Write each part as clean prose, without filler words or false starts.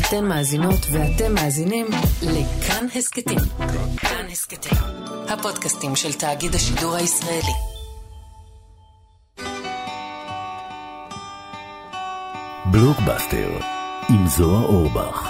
אתן מאזינות ואתם מאזינים לכאן הסקטים. כאן הסקטים, הפודקאסטים של תאגיד השידור הישראלי. בלוקבאסטר עם זוהר אורבך.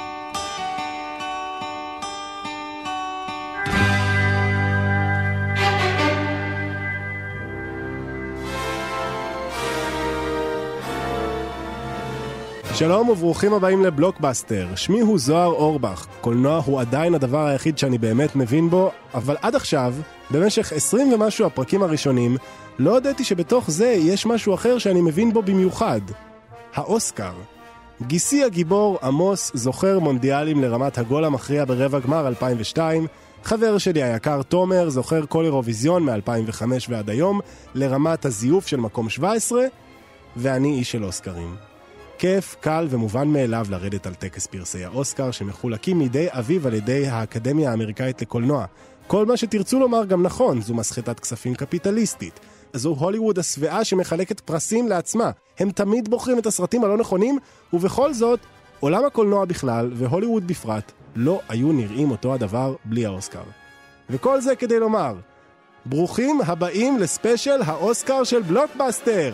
שלום וברוכים הבאים לבלוקבאסטר. שמי הוא זוהר אורבך. קולנוע הוא עדיין הדבר היחיד שאני באמת מבין בו, אבל עד עכשיו, במשך 20 ומשהו הפרקים הראשונים, לא ידעתי שבתוך זה יש משהו אחר שאני מבין בו במיוחד. האוסקר. גיסי הגיבור עמוס זוכר מונדיאלים לרמת הגול המכריע ברבע גמר 2002, חבר שלי היקר תומר זוכר כל אירוויזיון מ-2005 ועד היום לרמת הזיוף של מקום 17, ואני איש של אוסקרים. כיף, קל ומובן מאליו לרדת על טקס פרסי האוסקר שמחולקים מדי אביב על ידי האקדמיה האמריקאית לקולנוע. כל מה שתרצו לומר גם נכון, זו מסחטת כספים קפיטליסטית. זו הוליווד השבעה שמחלקת פרסים לעצמה. הם תמיד בוחרים את הסרטים הלא נכונים, ובכל זאת, עולם הקולנוע בכלל והוליווד בפרט לא היו נראים אותו הדבר בלי האוסקר. וכל זה כדי לומר, ברוכים הבאים לספיישל האוסקר של בלוקבאסטר!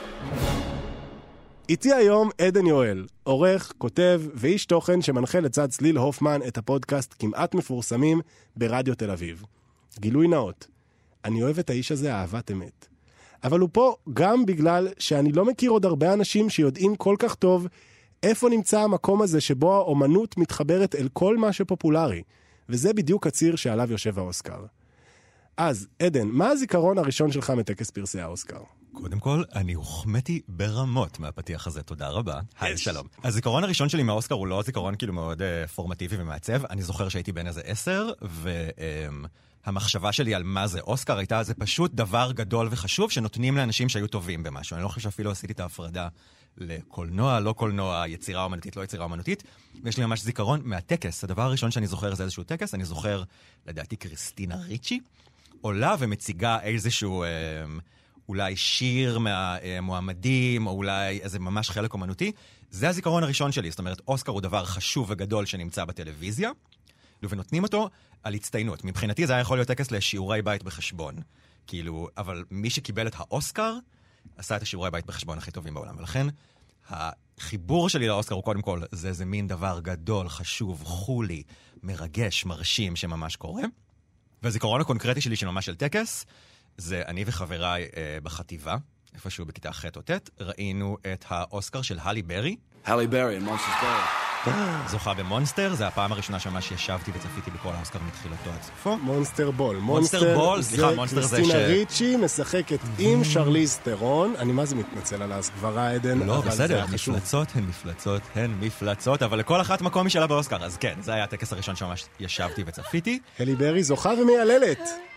איתי היום עדן יואל, עורך, כותב ואיש תוכן שמנחה לצד צליל הופמן את הפודקאסט כמעט מפורסמים ברדיו תל אביב. גילוי נאות, אני אוהב את האיש הזה אהבת אמת. אבל הוא פה גם בגלל שאני לא מכיר עוד הרבה אנשים שיודעים כל כך טוב איפה נמצא המקום הזה שבו האומנות מתחברת אל כל מה שפופולרי. וזה בדיוק הציר שעליו יושב האוסקר. אז, עדן, מה הזיכרון הראשון שלך מטקס פרסי האוסקר? קודם כל, אני הוחמאתי ברמות מהפתיח הזה, תודה רבה. היי, שלום. הזיכרון הראשון שלי מהאוסקר הוא לא זיכרון כאילו מאוד פורמטיבי ומעצב. אני זוכר שהייתי בן איזה 10, והמחשבה שלי על מה זה אוסקר הייתה, זה פשוט דבר גדול וחשוב שנותנים לאנשים שהיו טובים במשהו. אני לא חושב שאפילו עשיתי את ההפרדה לקולנוע, לא קולנוע, יצירה אומנותית, לא יצירה אומנותית. ויש לי ממש זיכרון מהטקס. הדבר הראשון שאני זוכר זה איזשהו טקס. אני זוכר, לדעתי, קריסטינה ריצ'י עולה ומציגה איזשהו אולי שיר מהמועמדים, או אולי איזה ממש חלק אומנותי. זה הזיכרון הראשון שלי. זאת אומרת, אוסקר הוא דבר חשוב וגדול שנמצא בטלוויזיה, ונותנים אותו על הצטיינות. מבחינתי זה היה יכול להיות טקס לשיעורי בית בחשבון. כאילו, אבל מי שקיבל את האוסקר, עשה את השיעורי בית בחשבון הכי טובים בעולם. ולכן, החיבור שלי לאוסקר הוא קודם כל, זה מין דבר גדול, חשוב, חולי, מרגש, מרשים, שממש קורה. והזיכרון הקונקרטי שלי שממש של טקס, זה אני וחבריי בחטיבה, איפשהו בכיתה ח' או ט', ראינו את האוסקר של הלי ברי. הלי ברי, מונסטר. זוכה במונסטר, זה הפעם הראשונה שממש ישבתי וצפיתי בכל האוסקר מתחילתו עד סופו. מונסטר בול. מונסטר בול, סליחה, מונסטר זה קריסטינה ריצ'י משחקת עם שרליז תרון. אני מה זה מתנצל על ההסגברה, עדן? לא, בסדר, הן מפלצות, אבל לכל אחת מקום משלה באוסקר. אז כן, זה היה הטקס הראשון שממש ישבתי וצפיתי. הלי ברי זוכה ומייללת.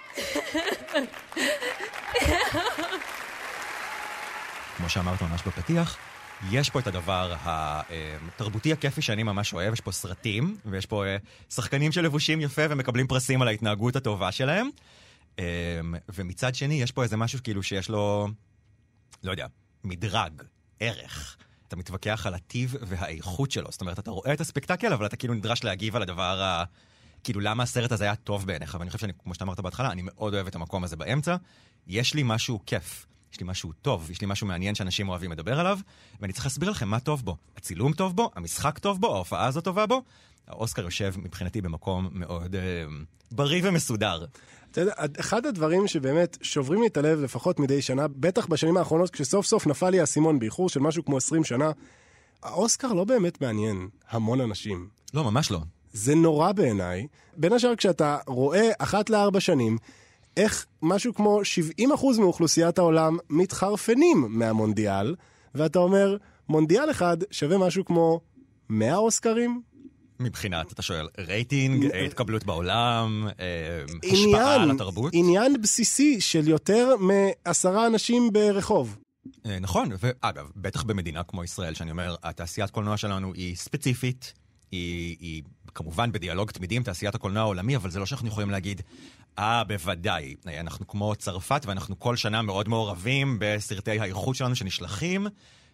כמו שאמרת ממש בפתיח, יש פה את הדבר התרבותי הכיפי שאני ממש אוהב, יש פה סרטים, ויש פה שחקנים שלבושים יפה ומקבלים פרסים על ההתנהגות הטובה שלהם, ומצד שני יש פה איזה משהו כאילו שיש לו, לא יודע, מדרג, ערך. אתה מתווכח על הטיב והאיכות שלו, זאת אומרת, אתה רואה את הספקטקל, אבל אתה כאילו נדרש להגיב על הדבר כאילו למה הסרט הזה היה טוב בעיניך, ואני חושב שאני, כמו שאתה אמרת בהתחלה, אני מאוד אוהב את המקום הזה באמצע. יש לי משהו כיף, יש לי משהו טוב, יש לי משהו מעניין שאנשים אוהבים לדבר עליו, ואני צריך להסביר לכם מה טוב בו. הצילום טוב בו, המשחק טוב בו, ההופעה הזו טובה בו. האוסקר יושב מבחינתי במקום מאוד בריא ומסודר. אתה יודע, אחד הדברים שבאמת שוברים לי את הלב לפחות מדי שנה, בטח בשנים האחרונות, כשסוף סוף נפל לי הסימון באיחור של משהו כמו 20 שנה, האוסקר לא באמת מעניין המון אנשים. לא, ממש לא. זה נורא בעיניי, בין השאר כשאתה רואה 1 ל-4 שנים, איך משהו כמו 70% מאוכלוסיית העולם מתחרפנים מהמונדיאל, ואתה אומר, מונדיאל אחד שווה משהו כמו 100 אוסקרים? מבחינת, אתה שואל, רייטינג, התקבלות בעולם, השפעה על התרבות? עניין בסיסי של יותר מ10 אנשים ברחוב. נכון, ואגב, בטח במדינה כמו ישראל, שאני אומר, התעשיית קולנוע שלנו היא ספציפית, היא כמובן בדיאלוג תמידי עם תעשיית הקולנוע העולמי, אבל זה לא שאנחנו יכולים להגיד, בוודאי, אנחנו כמו צרפת, ואנחנו כל שנה מאוד מעורבים בסרטי האיכות שלנו שנשלחים,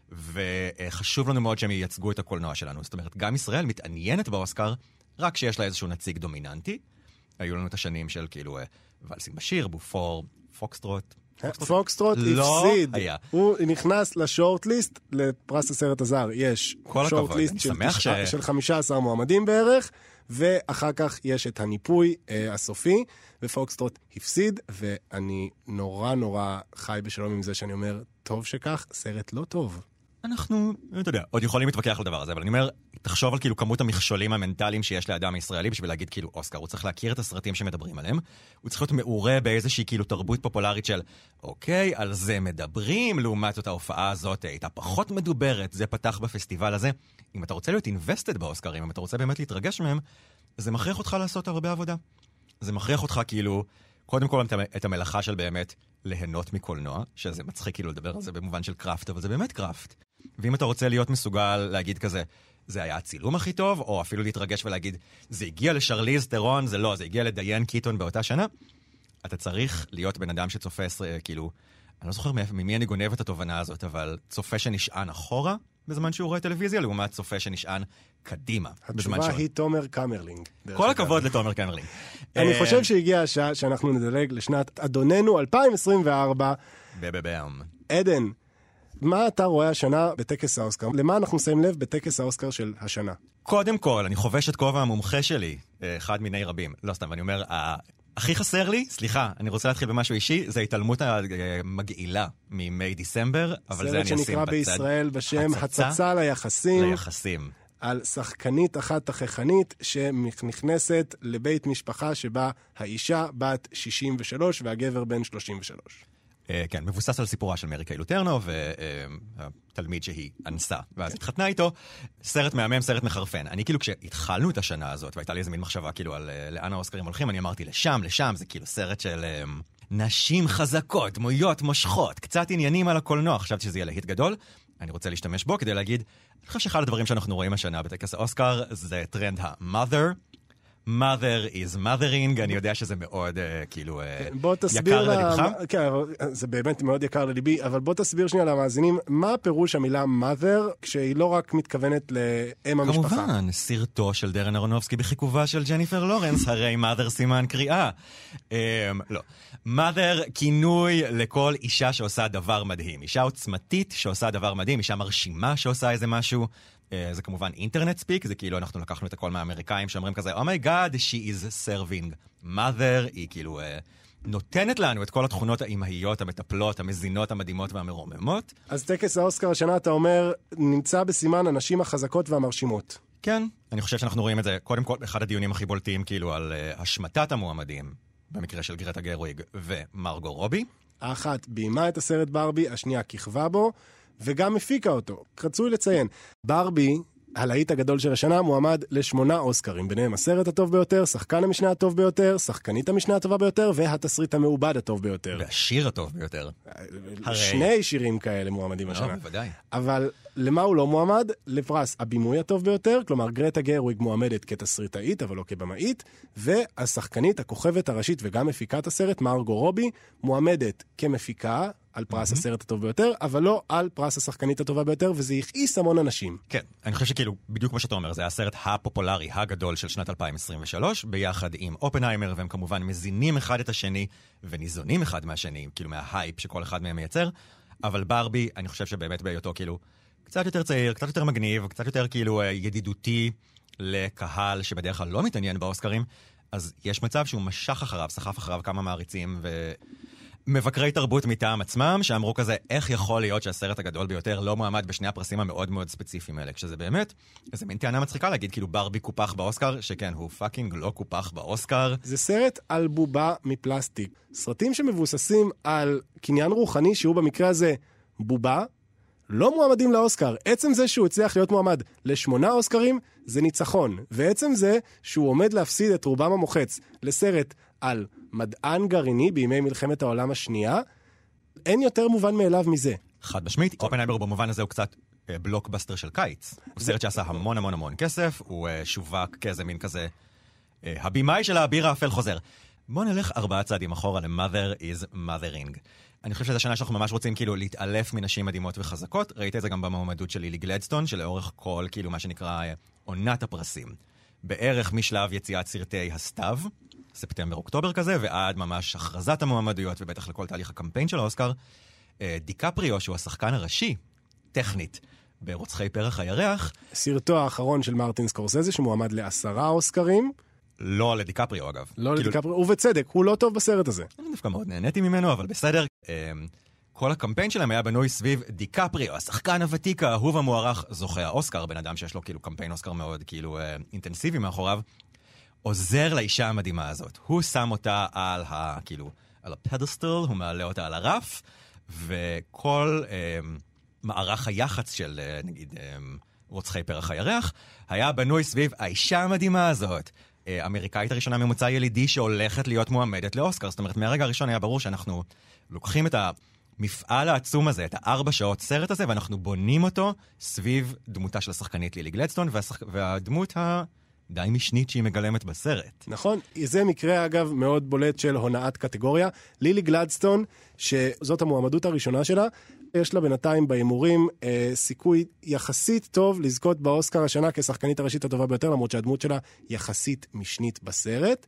וחשוב לנו מאוד שהם ייצגו את הקולנוע שלנו. זאת אומרת, גם ישראל מתעניינת באוסקר, רק שיש לה איזשהו נציג דומיננטי. היו לנו את השנים של כאילו ולסינג בשיר, בופור, פוקסטרוט. פוקסטרוט הפסיד. הוא נכנס לשורט-ליסט לפרס הסרט הזר. יש שורט-ליסט של 15 מועמדים בערך, ואחר כך יש את הניפוי הסופי, ופוקסטרוט הפסיד, ואני נורא חי בשלום עם זה שאני אומר, טוב שכך, סרט לא טוב. אנחנו, אתה יודע, עוד יכולים להתווכח על הדבר הזה, אבל אני אומר, תחשוב על כאילו כמות המכשולים המנטליים שיש לאדם הישראלי בשביל להגיד כאילו אוסקר. הוא צריך להכיר את הסרטים שמדברים עליהם, הוא צריך להיות מעורה באיזושהי כאילו תרבות פופולרית של, אוקיי, על זה מדברים, לעומת זאת ההופעה הזאת הייתה פחות מדוברת, זה פתח בפסטיבל הזה. אם אתה רוצה להיות invested באוסקרים, אם אתה רוצה באמת להתרגש מהם, זה מכריח אותך לעשות הרבה עבודה. זה מכריח אותך כאילו, קודם כל את המלאכה של באמת ליהנות מקולנוע, שזה מצחיק כאילו לדבר על זה במובן של קראפט, אבל זה באמת קראפט. ואם אתה רוצה להיות מסוגל להגיד כזה, זה היה הצילום הכי טוב, או אפילו להתרגש ולהגיד, זה הגיע לשרליז טרון, זה לא, זה הגיע לדיין קיטון באותה שנה, אתה צריך להיות בן אדם שצופה, כאילו, אני לא זוכר ממי אני גונב את התובנה הזאת, אבל צופה שנשען אחורה בזמן שהוא רואה טלוויזיה, לעומת צופה שנשען קדימה. התשובה היא תומר קמרלינג. כל הכבוד לתומר קמרלינג. אני חושב שהגיעה השעה שאנחנו נדלג לשנת אדוננו 2024. עדן, מה אתה רואה השנה בטקס האוסקר? למה אנחנו שמים לב בטקס האוסקר של השנה? קודם כל, אני חובש את כובע המומחה שלי, אחד מיני רבים. לא סתם, אני אומר, הכי חסר לי, סליחה, אני רוצה להתחיל במשהו אישי, זה ההתעלמות המגעילה ממי דיסמבר, אבל זה אני אשים בצד. סרט שנקרא בישראל בשם הצצה ליחסים. על שחקנית אחת תככנית שנכנסת לבית משפחה שבה האישה בת 63 והגבר בן 33. כן, מבוסס על סיפורה של מרי קיילו טרנו, והתלמיד שהיא אנסה, ואז התחתנה איתו. סרט מהמם, סרט מחרפן. אני כאילו כשהתחלנו את השנה הזאת, והייתה לי איזה מין מחשבה כאילו על לאן האוסקרים הולכים, אני אמרתי לשם, זה כאילו סרט של נשים חזקות, דמויות מושכות, קצת עניינים על הקולנוע, חשבתי שזה יהיה להיט גדול, אני רוצה להשתמש בו כדי להגיד, אני חושב שאחד הדברים שאנחנו רואים השנה בטקס האוסקר, זה טרנד ה-mother. mother is mothering, אני יודע שזה מאוד כאילו יקר ללבך. כן, זה באמת מאוד יקר לליבי, אבל בוא תסביר שנייה למאזינים, מה פירוש המילה mother, כשהיא לא רק מתכוונת לאם המשפחה? כמובן, סרטו של דרן אהרונובסקי בחיכובה של ג'ניפר לורנס, הרי mother סימן קריאה. לא. mother כינוי לכל אישה שעושה דבר מדהים. אישה עוצמתית שעושה דבר מדהים, אישה מרשימה שעושה איזה משהו. זה כמובן אינטרנט ספיק, זה כאילו אנחנו לקחנו את הכל מהאמריקאים שאומרים כזה, Oh my God, she is serving. mother היא כאילו נותנת לנו את כל התכונות האימהיות, המטפלות, המזינות, המדהימות והמרוממות. אז טקס האוסקר השנה, אתה אומר, נמצא בסימן הנשים החזקות והמרשימות. כן, אני חושב שאנחנו רואים את זה, קודם כל, אחד הדיונים הכי בולטים כאילו על השמטת המועמדים, במקרה של גרטה גרוויג ומרגו רובי. האחת ביימה את הסרט ברבי, השנייה כיכבה בו, וגם הפיקה אותו. רצוי לציין, ברבי, הלהיט הגדול של השנה, מועמד ל8 אוסקרים, ביניהם הסרט הטוב ביותר, שחקן המשנה הטוב ביותר, שחקנית המשנה הטובה ביותר, והתסריט המעובד הטוב ביותר. והשיר הטוב ביותר. שני שירים כאלה מועמדים השנה. בוודאי. אבל למה הוא לא מועמד? לפרס הבימוי הטוב ביותר, כלומר גרטה גרוויג מועמדת כתסריטאית, אבל לא כבמאית, והשחקנית, הכוכבת הראשית וגם מפיקת הסרט, מרגו רובי, מועמדת כמפיקה, על פרס הסרט הטוב ביותר, אבל לא על פרס השחקנית הטובה ביותר, וזה הכעיס המון אנשים. כן, אני חושב שכאילו, בדיוק כמו שאתה אומר, זה הסרט הפופולרי, הגדול של שנת 2023, ביחד עם אופנהיימר, והם כמובן מזינים אחד את השני, וניזונים אחד מהשני, כאילו מההייפ שכל אחד מהם מייצר, אבל ברבי, אני חושב שבאמת בהיותו כאילו, קצת יותר צעיר, קצת יותר מגניב, קצת יותר כאילו ידידותי לקהל שבדרך כלל לא מתעניין באוסקרים, אז יש מצב שהוא משך אחריו, סחף אחריו כמה מעריצים מבקרי תרבות מטעם עצמם, שאמרו כזה, איך יכול להיות שהסרט הגדול ביותר לא מועמד בשני הפרסים המאוד מאוד ספציפיים האלה, כשזה באמת, איזה מין טענה מצחיקה להגיד, כאילו ברבי קופח באוסקר, שכן, הוא פאקינג לא קופח באוסקר. זה סרט על בובה מפלסטיק. סרטים שמבוססים על קניין רוחני, שהוא במקרה הזה בובה, לא מועמדים לאוסקר. עצם זה שהוא הצליח להיות מועמד ל8 אוסקרים, זה ניצחון. ועצם זה שהוא עומד להפסיד את רובם המוחץ לסרט על מדען גרעיני בימי מלחמת העולם השנייה, אין יותר מובן מאליו מזה. חד משמעית, אופנהיימר במובן הזה הוא קצת בלוקבאסטר של קיץ. הוא סרט שעשה המון המון המון כסף, הוא שווק כאיזה מין כזה, הבימאי של האביר האפל חוזר. בוא נלך 4 צעדים אחורה ל-Mother is Mothering. אני חושב שזו השנה שאנחנו ממש רוצים כאילו להתעלף מנשים מדהימות וחזקות. ראית את זה גם במועמדות של לילי גלדסטון, שלאורך כל כאילו מה שנקרא עונת הפרסים. בערך משלב יציאת סרטי הסתיו, ספטמבר-אוקטובר כזה, ועד ממש הכרזת המועמדויות, ובטח לכל תהליך הקמפיין של האוסקר, דיקפריו, שהוא השחקן הראשי, טכנית, ברוצחי פרח הירח. סרטו האחרון של מרטין סקורסזה, שמועמד ל10 אוסקרים. לא לדיקפריו, אגב. לא לדיקפריו, ובצדק, הוא לא טוב בסרט הזה. אני דווקא מאוד נהניתי ממנו, אבל בסדר. כל הקמפיין שלהם היה בנוי סביב דיקפריו, השחקן הוותיק, האהוב המוערך, זוכה האוסקר, בן אדם שיש לו כאילו קמפיין אוסקר מאוד כאילו אינטנסיבי מאחוריו, עוזר לאישה המדהימה הזאת. הוא שם אותה על כאילו, על הפדסטל, הוא מעלה אותה על הרף, וכל מערך היח"צ של, נגיד, רוצחי פרח הירח, היה בנוי סביב האישה המדהימה הזאת. אמריקאית הראשונה ממוצא ילידי שהולכת להיות מועמדת לאוסקר. זאת אומרת, מהרגע הראשון היה ברור שאנחנו לוקחים את המפעל העצום הזה, את 4 שעות סרט הזה, ואנחנו בונים אותו סביב דמותה של השחקנית לילי גלדסטון, והדמות די משנית שהיא מגלמת בסרט. נכון, זה מקרה אגב מאוד בולט של הונאת קטגוריה. לילי גלדסטון, שזאת המועמדות הראשונה שלה, יש לה בינתיים בהימורים סיכוי יחסית טוב לזכות באוסקר השנה כשחקנית הראשית הטובה ביותר, למרות שהדמות שלה יחסית משנית בסרט.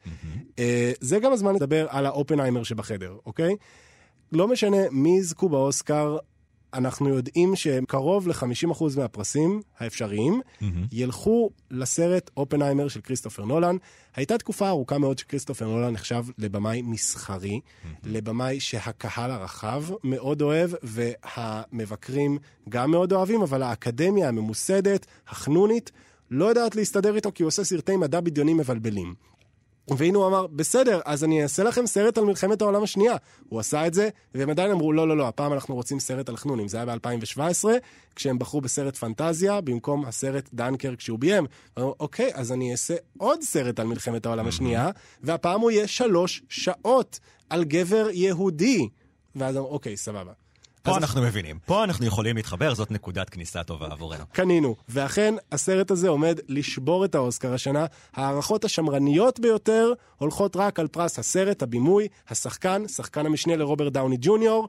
זה גם הזמן לדבר על האופנהיימר שבחדר, אוקיי? לא משנה מי יזכו באוסקר, אנחנו יודעים שקרוב ל-50% מהפרסים האפשריים ילכו לסרט אופנהיימר של כריסטופר נולן. הייתה תקופה ארוכה מאוד שכריסטופר נולן נחשב לבמאי מסחרי, לבמאי שהקהל הרחב מאוד אוהב, והמבקרים גם מאוד אוהבים, אבל האקדמיה הממוסדת, החנונית, לא יודעת להסתדר איתו, כי הוא עושה סרטי מדע בדיוני מבלבלים. והנה הוא אמר, בסדר, אז אני אעשה לכם סרט על מלחמת העולם השנייה. הוא עשה את זה, והם עדיין אמרו, לא, הפעם אנחנו רוצים סרט על חנונים. זה היה ב-2017, כשהם בחרו בסרט פנטזיה, במקום הסרט דנקרק שהוא ביים. ואמרו, אוקיי, אז אני אעשה עוד סרט על מלחמת העולם השנייה, והפעם הוא יהיה 3 שעות על גבר יהודי. ואז אמרו, אוקיי, סבבה. פה אנחנו מבינים, פה אנחנו יכולים להתחבר, זאת נקודת כניסה טובה עבורנו. קנינו, ואכן הסרט הזה עומד לשבור את האוסקר השנה. הערכות השמרניות ביותר הולכות רק על פרס הסרט, הבימוי, השחקן, שחקן המשנה לרוברט דאוני ג'וניור,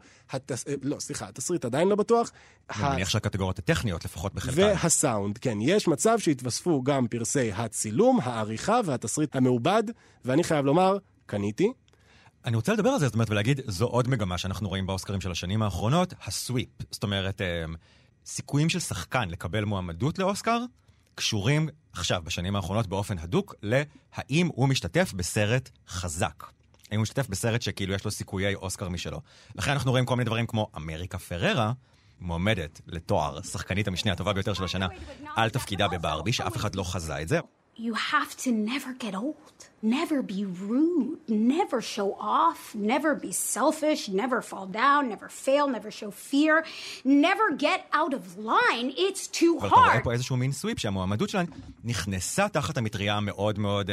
התסריט עדיין לא בטוח. אני מניח שהקטגוריות הטכניות לפחות בחלקן. והסאונד, כן, יש מצב שהתווספו גם פרסי הצילום, העריכה והתסריט המעובד, ואני חייב לומר, קניתי. אני רוצה לדבר על זה, זאת אומרת, ולהגיד, זו עוד מגמה שאנחנו רואים באוסקרים של השנים האחרונות, הסוויפ. זאת אומרת, סיכויים של שחקן לקבל מועמדות לאוסקר, קשורים עכשיו, בשנים האחרונות, באופן הדוק, להאם הוא משתתף בסרט חזק. האם הוא משתתף בסרט שכאילו יש לו סיכויי אוסקר משלו. לכן אנחנו רואים כל מיני דברים כמו אמריקה פררה, מועמדת לתואר, שחקנית המשנה הטובה ביותר של השנה, על תפקידה בברבי, שאף אחד לא חזה את זה. You have to never get old, never be rude, never show off, never be selfish, never fall down, never fail, never show fear, never get out of line. It's too hard. אבל אתה רואה פה איזשהו מין סוויפ שהמועמדות שלנו נכנסה תחת המטריה המאוד מאוד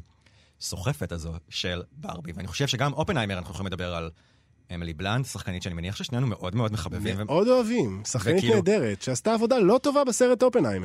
סוחפת הזו של ברבי. ואני חושב שגם אופנהיימר אנחנו יכולים לדבר על אמילי בלנט, שחקנית שאני מניח ששנינו מאוד מאוד מחבבים. מאוד אוהבים, שחקנית נהדרת, שעשתה עבודה לא טובה בסרט אופנהיימר.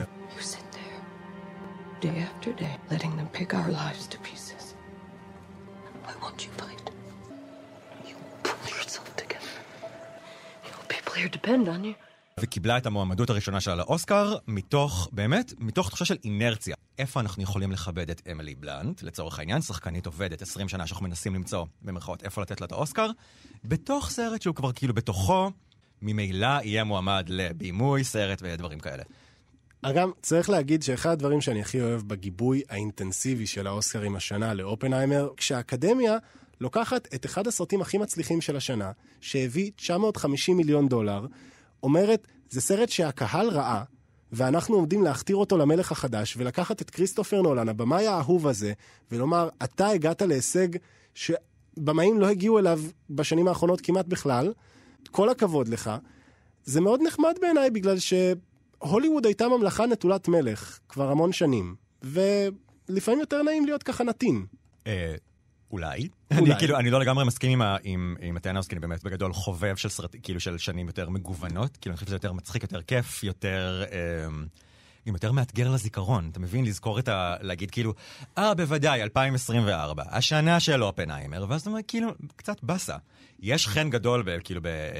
Day after day, letting them pick our lives to pieces. Why won't you fight? You pull yourself together. People here depend on you. וקיבלה את המועמדות הראשונה שלה לאוסקר, מתוך תחושה של אינרציה. איפה אנחנו יכולים לכבד את אמילי בלנט, לצורך העניין, שחקנית עובדת 20 שנה שאנחנו מנסים למצוא במרכאות איפה לתת לה את האוסקר, בתוך סרט שהוא כבר כאילו בתוכו, ממילא יהיה מועמד לבימוי, סרט ודברים כאלה. אגב, צריך להגיד שאחד הדברים שאני הכי אוהב בגיבוי האינטנסיבי של האוסקרים השנה לאופנהיימר, כשהאקדמיה לוקחת את אחד הסרטים הכי מצליחים של השנה, שהביא $950 מיליון, אומרת, זה סרט שהקהל ראה, ואנחנו עומדים להכתיר אותו למלך החדש, ולקחת את כריסטופר נולן, הבמאי האהוב הזה, ולומר, אתה הגעת להישג שבמאים לא הגיעו אליו בשנים האחרונות כמעט בכלל, כל הכבוד לך. זה מאוד נחמד בעיניי, בגלל הוליווד הייתה ממלכה נטולת מלך כבר המון שנים, ולפעמים יותר נעים להיות ככה נתין. אולי. אני לא לגמרי מסכים עם הטענה הזאת, כי אני באמת בגדול חובב של סרט, כאילו של שנים יותר מגוונות, כאילו אני חושב שזה יותר מצחיק, יותר כיף, יותר גם יותר מאתגר לזיכרון. אתה מבין? לזכור להגיד כאילו, בוודאי, 2024, השנה של אופנהיימר, ואז אתה אומר, כאילו, קצת בסה. יש חן גדול, כאילו,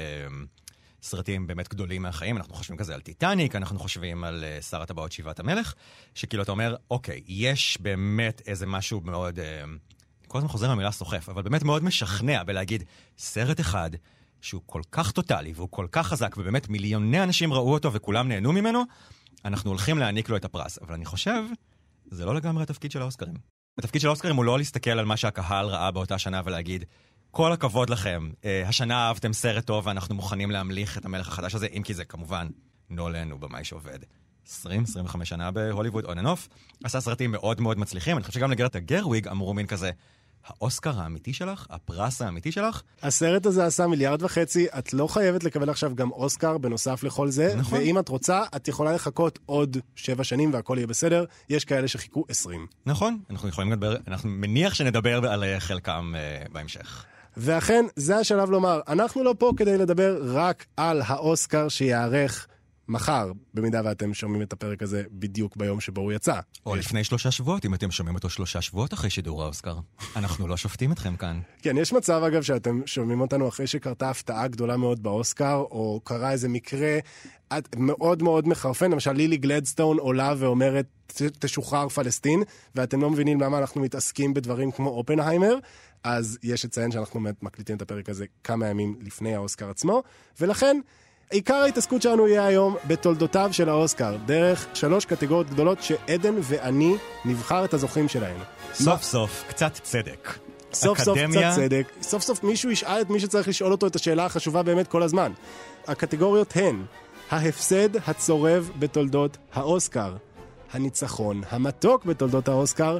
סרטים באמת גדולים מהחיים, אנחנו חושבים כזה על טיטניק, אנחנו חושבים על שר הטבעות שבעת המלך, שכאילו אתה אומר, אוקיי, יש באמת איזה משהו מאוד, כל הזמן חוזר מהמילה סוחף, אבל באמת מאוד משכנע בלהגיד, סרט אחד שהוא כל כך טוטלי, והוא כל כך חזק, ובאמת מיליוני אנשים ראו אותו וכולם נהנו ממנו, אנחנו הולכים להעניק לו את הפרס. אבל אני חושב, זה לא לגמרי התפקיד של האוסקרים. התפקיד של האוסקרים הוא לא להסתכל על מה שהקהל ראה באותה שנה ולהגיד, כל הכבוד לכם, השנה אהבתם סרט טוב ואנחנו מוכנים להמליך את המלך החדש הזה, אם כי זה כמובן נולן הוא במאי שעובד 20-25 שנה בהוליווד, on and off, עשה סרטים מאוד מאוד מצליחים, אני חושב שגם לגרטה גרוויג אמרו מין כזה, האוסקר האמיתי שלך, הפרס האמיתי שלך. הסרט הזה עשה 1.5 מיליארד, את לא חייבת לקבל עכשיו גם אוסקר בנוסף לכל זה, נכון. ואם את רוצה, את יכולה לחכות עוד 7 שנים והכל יהיה בסדר, יש כאלה שחיכו 20. נכון, אנחנו יכולים לדבר, אנחנו מניח שנדבר על חלקם בהמשך. ואכן, זה השלב לומר, אנחנו לא פה כדי לדבר רק על האוסקר שיערך מחר, במידה ואתם שומעים את הפרק הזה בדיוק ביום שבו הוא יצא. או לפני 3 שבועות, אם אתם שומעים אותו 3 שבועות אחרי שידור האוסקר. אנחנו לא שופטים אתכם כאן. כן, יש מצב אגב שאתם שומעים אותנו אחרי שקרתה הפתעה גדולה מאוד באוסקר, או קרה איזה מקרה מאוד מאוד מחרפן, למשל לילי גלדסטון עולה ואומרת תשוחרר פלסטין, ואתם לא מבינים למה אנחנו מתעסקים בדברים כמו אופנהיימר, אז יש לציין שאנחנו מקליטים את הפרק הזה כמה ימים לפני האוסקר עצמו, ולכן עיקר ההתעסקות שלנו יהיה היום בתולדותיו של האוסקר, דרך 3 קטגוריות גדולות שעדן ואני נבחר את הזוכים שלהן. סוף סוף, קצת צדק. סוף סוף קצת צדק. סוף סוף מישהו ישאל את מי שצריך לשאול אותו את השאלה החשובה באמת כל הזמן. הקטגוריות הן ההפסד הצורב בתולדות האוסקר, הניצחון המתוק בתולדות האוסקר,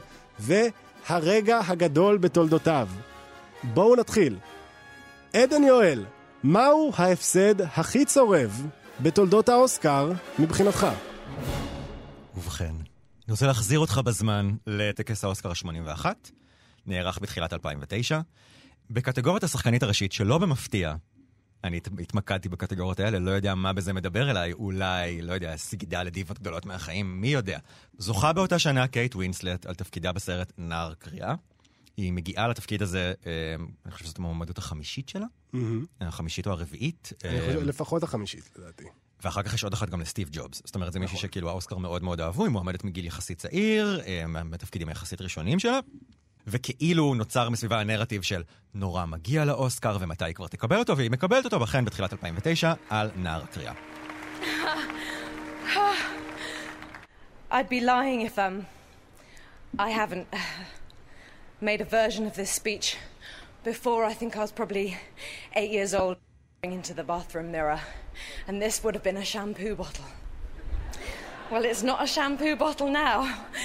והרגע הגדול בתולדותיו. בואו נתחיל. עדן יואל, מהו ההפסד הכי צורב בתולדות האוסקר מבחינתך? ובכן, אני רוצה להחזיר אותך בזמן לטקס האוסקר ה-81, נערך בתחילת 2009, בקטגוריית השחקנית הראשית, שלא במפתיע, אני התמקדתי בקטגוריות האלה, לא יודע מה בזה מדבר אליי, אולי, לא יודע, סגדה לדיבות גדולות מהחיים, מי יודע. זוכה באותה שנה קייט ווינסלט על תפקידה בסרט נער קריאה, היא מגיעה לתפקיד הזה, אני חושב שזאת המועמדות החמישית שלה, החמישית או הרביעית. לפחות החמישית, לדעתי. ואחר כך יש עוד אחת גם לסטיב ג'ובס. זאת אומרת, זה מישהי שכאילו האוסקר מאוד מאוד אהבו, היא מועמדת מגיל יחסית צעיר, בתפקידים היחסית ראשונים שלה, וכאילו נוצר מסביבה הנרטיב של נורא מגיע לאוסקר, ומתי היא כבר תקבל אותו, והיא מקבלת אותו בכן בתחילת 2009 על נער הקריאה. I'd be lying if I haven't made a version of this speech before. I think I was probably 8 years old into the bathroom mirror, and this would have been a shampoo bottle. Well, it's not a shampoo bottle now.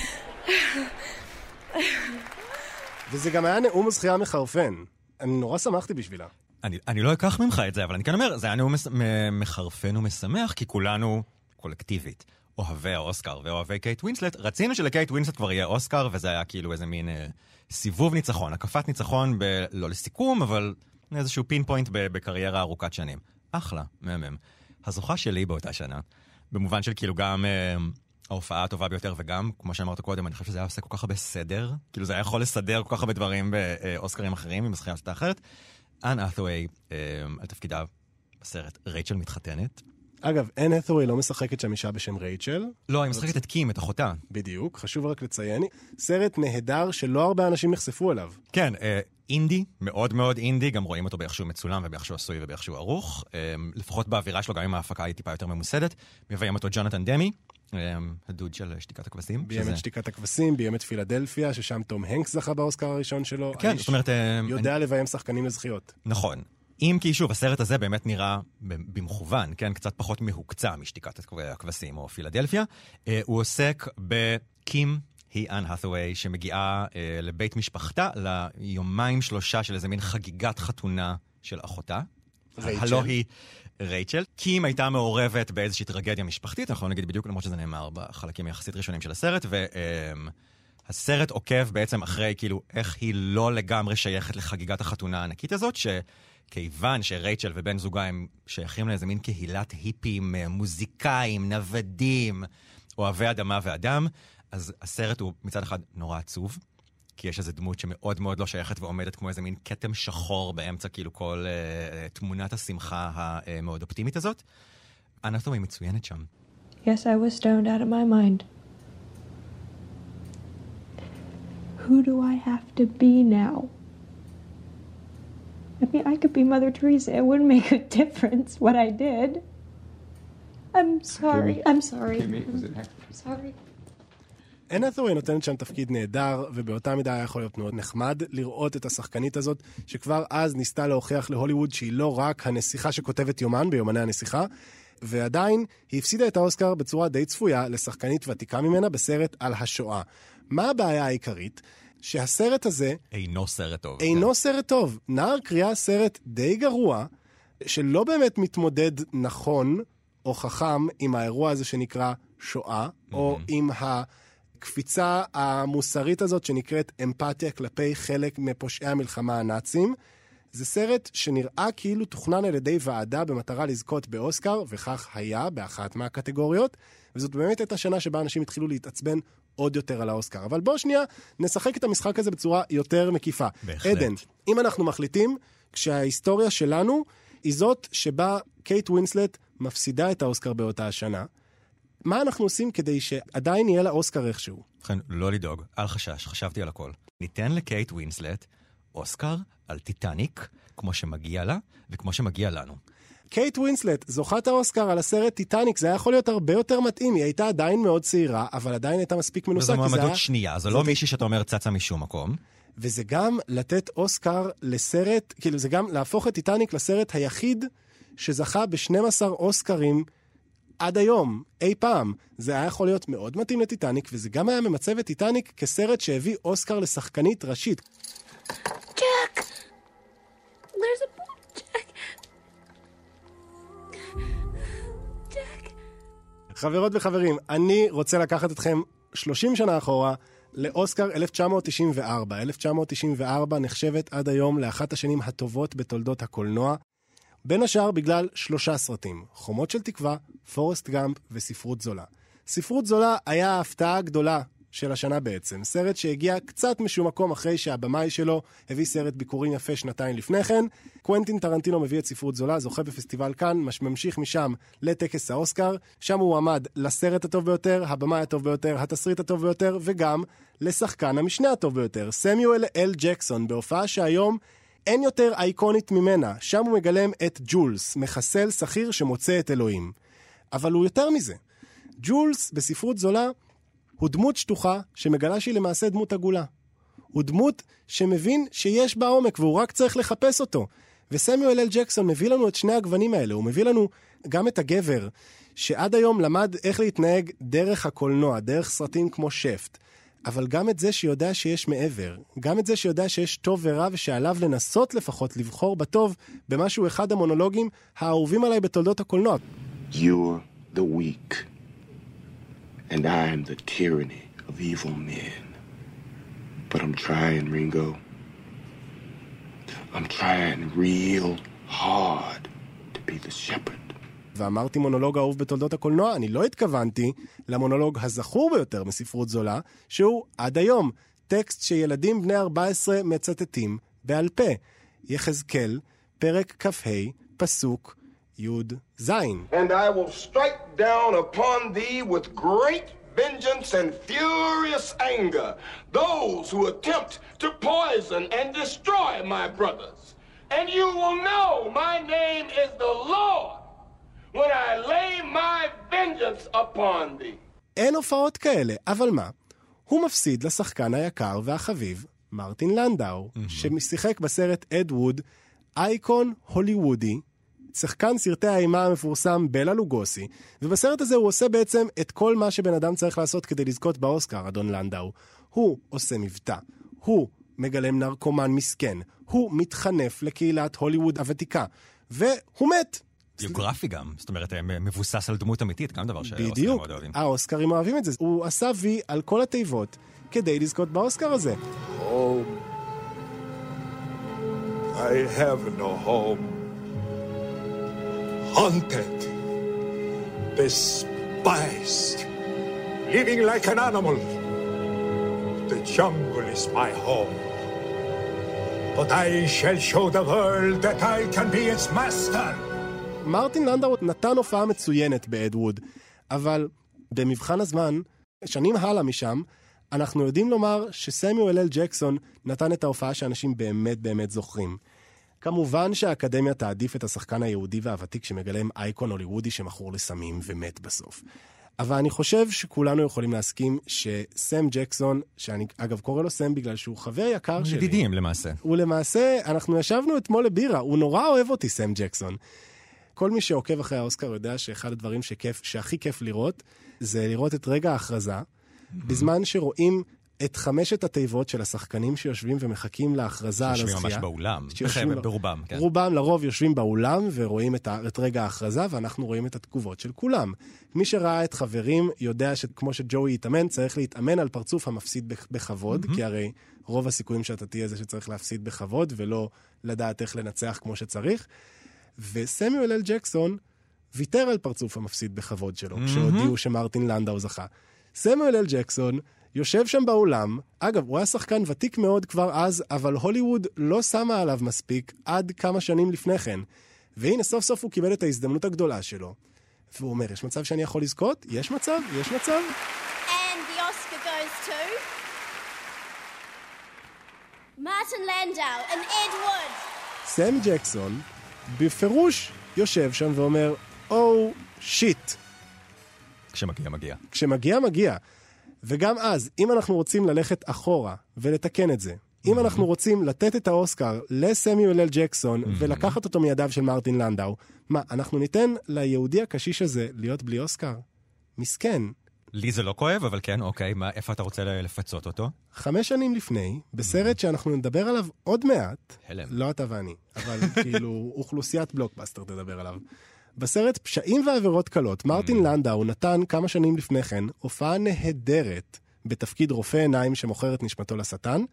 וזה גם היה נאום הזכייה מחרפן. אני נורא שמחתי בשבילה. אני לא אקח ממך את זה, אבל אני כאן אומר, זה היה נאום מחרפן ומשמח, כי כולנו קולקטיבית. אוהבי האוסקר ואוהבי קייט ווינסלט, רצינו שלקייט ווינסלט כבר יהיה אוסקר, וזה היה כאילו איזה מין סיבוב ניצחון, הקפת ניצחון, לא לסיכום, אבל איזשהו פין פוינט בקריירה ארוכת שנים. אחלה, מהמם. הזוכה שלי באותה שנה, במובן של כאילו גם ההופעה הטובה ביותר, וגם, כמו שאמרת קודם, אני חושב שזה היה עושה כל כך הרבה סדר, כאילו זה היה יכול לסדר כל כך הרבה דברים באוסקרים אחרים, עם הזכייה עשתה אחרת. אן האת'ווי, על תפקידה בסרט רייצ'ל מתחתנת, אגב, אן האת'ווי לא משחקת שם אישה בשם רייצ'ל. לא, היא משחקת את קים, את אחותה. בדיוק, חשוב רק לציין. סרט נהדר שלא הרבה אנשים נחשפו אליו. כן, אינדי, מאוד מאוד אינדי, גם רואים אותו באיך שהוא מצולם ובאיך שהוא עשוי ובאיך שהוא ערוך. לפחות באווירה שלו, גם אם ההפקה היא טיפה יותר ממוסדת. מביים אותו ג'ונתן דמי, הדוד של שתיקת הכבשים. ביים את שתיקת הכבשים, ביים את פילדלפיה, ששם תום הנקס זכה באוסקר הראשון שלו. כן, זאת אומרת... יודע לביים שחקנים לזכיות. נכון. אם כי שוב, הסרט הזה באמת נראה במכוון, כן? קצת פחות מהוקצה משתיקת הכבשים או פילדלפיה. הוא עוסק בקים, היא אן האת'ווי, שמגיעה לבית משפחתה ליומיים 3 של איזה מין חגיגת חתונה של אחותה. הלא היא רייצ'ל. קים הייתה מעורבת באיזושהי טרגדיה משפחתית, אנחנו לא נגיד בדיוק למרות שזה נאמר בחלקים יחסית ראשונים של הסרט, והסרט עוקב בעצם אחרי כאילו איך היא לא לגמרי שייכת לחגיגת החתונה הענקית הזאת, כיוון שרייצ'ל ובן זוגה הם שייכים לאיזה מין קהילת היפים, מוזיקאים, נוודים, אוהבי אדמה ואדם, אז הסרט הוא מצד אחד נורא עצוב, כי יש איזו דמות שמאוד מאוד לא שייכת ועומדת כמו איזה מין כתם שחור באמצע כאילו כל תמונת השמחה המאוד אופטימית הזאת. אנטומי מצוינת שם. Yes, I was stoned out of my mind. Who do I have to be now? I mean, I could be Mother Teresa. It wouldn't make a difference what I did. I'm sorry. I'm sorry. I'm sorry. אן האת'ווי נותנת שם תפקיד נהדר, ובאותה מידה היה יכול להיות מאוד נחמד לראות את השחקנית הזאת, שכבר אז ניסתה להוכיח להוליווד שהיא לא רק הנסיכה שכותבת יומן ביומני הנסיכה, ועדיין היא הפסידה את האוסקר בצורה די צפויה לשחקנית ותיקה ממנה בסרט על השואה. מה הבעיה העיקרית? שהסרט הזה אינו סרט טוב. אינו סרט טוב. נער קריאה סרט די גרוע, שלא באמת מתמודד נכון או חכם עם האירוע הזה שנקרא שואה, או עם הקפיצה המוסרית הזאת שנקראת אמפתיה כלפי חלק מפושעי המלחמה הנאצים. זה סרט שנראה כאילו תוכנן על ידי ועדה במטרה לזכות באוסקר, וכך היה באחת מהקטגוריות, וזאת באמת הייתה שנה שבה אנשים התחילו להתעצבן עוד יותר על האוסקר. אבל בואו שנייה נשחק את המשחק הזה בצורה יותר מקיפה. בהחלט. עדן, אם אנחנו מחליטים כשההיסטוריה שלנו היא זאת שבה קייט ווינסלט מפסידה את האוסקר באותה השנה, מה אנחנו עושים כדי שעדיין יהיה לה אוסקר איכשהו? לכן, לא לדאוג, אל חשש, חשבתי על הכל. ניתן לקייט ווינסלט אוסקר על טיטניק, כמו שמגיע לה וכמו שמגיע לנו. קייט ווינסלט זוכת האוסקר על הסרט טיטניק, זה היה יכול להיות הרבה יותר מתאים, היא הייתה עדיין מאוד צעירה, אבל עדיין הייתה מספיק מנוסה. וזו מועמדות שנייה, זו לא מישהי שאתה אומר צצה משום מקום. וזה גם לתת אוסקר לסרט, כאילו זה גם להפוך את טיטניק לסרט היחיד שזכה ב-12 אוסקרים עד היום, אי פעם. זה היה יכול להיות מאוד מתאים לטיטניק, וזה גם היה ממצב את טיטניק כסרט שהביא אוסקר לשחקנית ראשית. Jack! There's a boat, Jack! Jack! חברות וחברים, אני רוצה לקחת אתכם 30 שנה אחורה לאוסקר 1994. 1994 נחשבת עד היום לאחת השנים הטובות בתולדות הקולנוע, בין השאר בגלל 3 סרטים, חומות של תקווה, פורסט גאמפ וספרות זולה. ספרות זולה היה ההפתעה הגדולה של השנה בעצם, סרט שהגיע קצת משום מקום אחרי שהבמאי שלו הביא סרט ביקורים יפה שנתיים לפני כן. קוונטין טרנטינו מביא את ספרות זולה, זוכה בפסטיבל כאן, ממשיך משם לטקס האוסקר, שם הוא עמד לסרט הטוב ביותר, הבמאי הטוב ביותר, התסריט הטוב ביותר, וגם לשחקן המשנה הטוב ביותר, סמיואל אל ג'קסון, בהופעה שהיום אין יותר אייקונית ממנה. שם הוא מגלם את ג'ולס, מחסל שכיר שמוצא את אלוהים. אבל הוא יותר מזה. ג'ולס בספרות זולה הוא דמות שטוחה שמגלה שהיא למעשה דמות עגולה. הוא דמות שמבין שיש בה עומק והוא רק צריך לחפש אותו. וסמיואל אל ג'קסון מביא לנו את שני הגוונים האלה. הוא מביא לנו גם את הגבר שעד היום למד איך להתנהג דרך הקולנוע, דרך סרטים כמו שפט. אבל גם את זה שיודע שיש מעבר. גם את זה שיודע שיש טוב ורע ושעליו לנסות לפחות לבחור בטוב במשהו אחד המונולוגים האהובים עליי בתולדות הקולנוע. You're the weak. And I'm the tyranny of evil men. But I'm trying, Ringo. I'm trying real hard to be the shepherd. ואמרתי מונולוג אהוב בתולדות הקולנוע, אני לא התכוונתי למונולוג הזכור ביותר מספרות זולה, שהוא עד היום טקסט שילדים בני 14 מצטטים בעל פה. יחזקאל, פרק כ"ה, פסוק י' ז'. And I will strike down upon thee with great vengeance and furious anger those who attempt to poison and destroy my brothers. And you will know my name is the Lord when I lay my vengeance upon thee. אין הופעות כאלה, אבל מה? הוא מפסיד לשחקן היקר והחביב, מרטין לנדאו, שמשחק בסרט אד ווד, אייקון הוליוודי, שחקן סרטי האימה המפורסם בלה לוגוסי, ובסרט הזה הוא עושה בעצם את כל מה שבן אדם צריך לעשות כדי לזכות באוסקר, אדון לנדאו. הוא עושה מבטא, הוא מגלם נרקומן מסכן, הוא מתחנף לקהילת הוליווד הוותיקה, והוא מת. ביוגרפי גם, זאת אומרת, מבוסס על דמות אמיתית, גם דבר שהאוסקרים בדיוק, מאוד אוהבים. האוסקרים אוהבים את זה. הוא עשה וי על כל התיבות כדי לזכות באוסקר הזה. Home. I have no home. Haunted. Despised. living like an animal. The jungle is my home. But I shall show the world that I can be its master. מרטין לנדאו נתן הופעה מצוינת באדווד, אבל במבחן הזמן, שנים הלאה משם, אנחנו יודעים לומר שסמיואל אל ג'קסון נתן את ההופעה שאנשים באמת באמת זוכרים. כמובן שהאקדמיה תעדיף את השחקן היהודי והוותיק שמגלם אייקון הוליוודי שמכור לסמים ומת בסוף. אבל אני חושב שכולנו יכולים להסכים שסם ג'קסון, שאני אגב קורא לו סם בגלל שהוא חבר יקר שלי. ידידים למעשה. הוא למעשה, אנחנו ישבנו אתמול לבירה, הוא נורא אוהב אותי סם ג'קסון. כל מי שעוקב אחרי האוסקר יודע שאחד הדברים שהכי כיף לראות, זה לראות את רגע ההכרזה, בזמן שרואים את 5 התיבות של השחקנים שיושבים ומחכים להכרזה על הזכייה. שיושבים ממש באולם, ברובם. כן. רובם לרוב יושבים באולם ורואים את רגע ההכרזה, ואנחנו רואים את התגובות של כולם. מי שראה את חברים יודע שכמו שג'וי יתאמן, צריך להתאמן על פרצוף המפסיד בכבוד, כי הרי רוב הסיכויים שאתה תהיה זה שצריך להפסיד בכבוד, ולא לדעת איך לנצח כמו שצריך. וסמיואל אל ג'קסון ויתר על פרצוף המפסיד בכבוד שלו, כשהודיעו שמרטין לנדאו זכה. סמיואל אל ג'קסון יושב שם באולם, אגב, הוא היה שחקן ותיק מאוד כבר אז, אבל הוליווד לא שמה עליו מספיק עד כמה שנים לפני כן. והנה, סוף סוף הוא קיבל את ההזדמנות הגדולה שלו. והוא אומר, יש מצב שאני יכול לזכות? יש מצב? יש מצב? And the Oscar goes to Martin Landau and Ed Wood. סם ג'קסון בפירוש יושב שם ואומר, או שיט. כשמגיע. כשמגיע. וגם אז, אם אנחנו רוצים ללכת אחורה ולתקן את זה, אם אנחנו רוצים לתת את האוסקר לסמיואל אל ג'קסון ולקחת אותו מידיו של מרטין לנדאו, מה, אנחנו ניתן ליהודי הקשיש הזה להיות בלי אוסקר? מסכן. לי זה לא כואב, אבל כן, אוקיי, איפה אתה רוצה לפצות אותו? 5 שנים לפני, בסרט שאנחנו נדבר עליו עוד מעט, לא אתה ואני, אבל כאילו אוכלוסיית בלוקבאסטר תדבר עליו. בסרט פשעים ועבירות קלות, מרטין לנדאו נתן כמה שנים לפני כן הופעה נהדרת בתפקיד רופא עיניים שמוכר את נשמתו לשטן.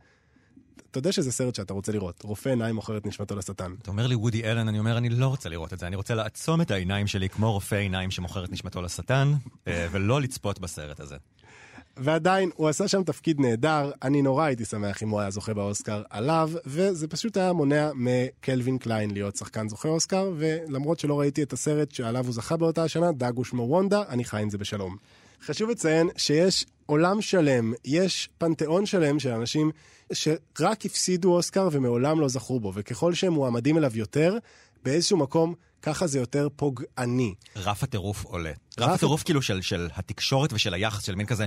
אתה יודע שזה סרט שאתה רוצה לראות, רופא עיניים מוכר את נשמתו לשטן. אתה אומר לי וודי אלן, אני אומר אני לא רוצה לראות את זה, אני רוצה לעצום את העיניים שלי כמו רופא עיניים שמוכר את נשמתו לשטן, ולא לצפות בסרט הזה. ועדיין, הוא עשה שם תפקיד נהדר, אני נורא הייתי שמח אם הוא היה זוכה באוסקר עליו, וזה פשוט היה מונע מקלווין קליין להיות שחקן זוכה אוסקר, ולמרות שלא ראיתי את הסרט שעליו הוא זכה באותה השנה, דאגו שמו וונדה, אני חי עם זה בשלום. חשוב לציין שיש עולם שלם, יש פנתיאון שלם של אנשים שרק הפסידו אוסקר ומעולם לא זכו בו, וככל שהם מועמדים אליו יותר, באיזשהו מקום ככה זה יותר פוגעני. רף הטירוף עולה. רף הטירוף כאילו של התקשורת ושל היחס של מין כזה,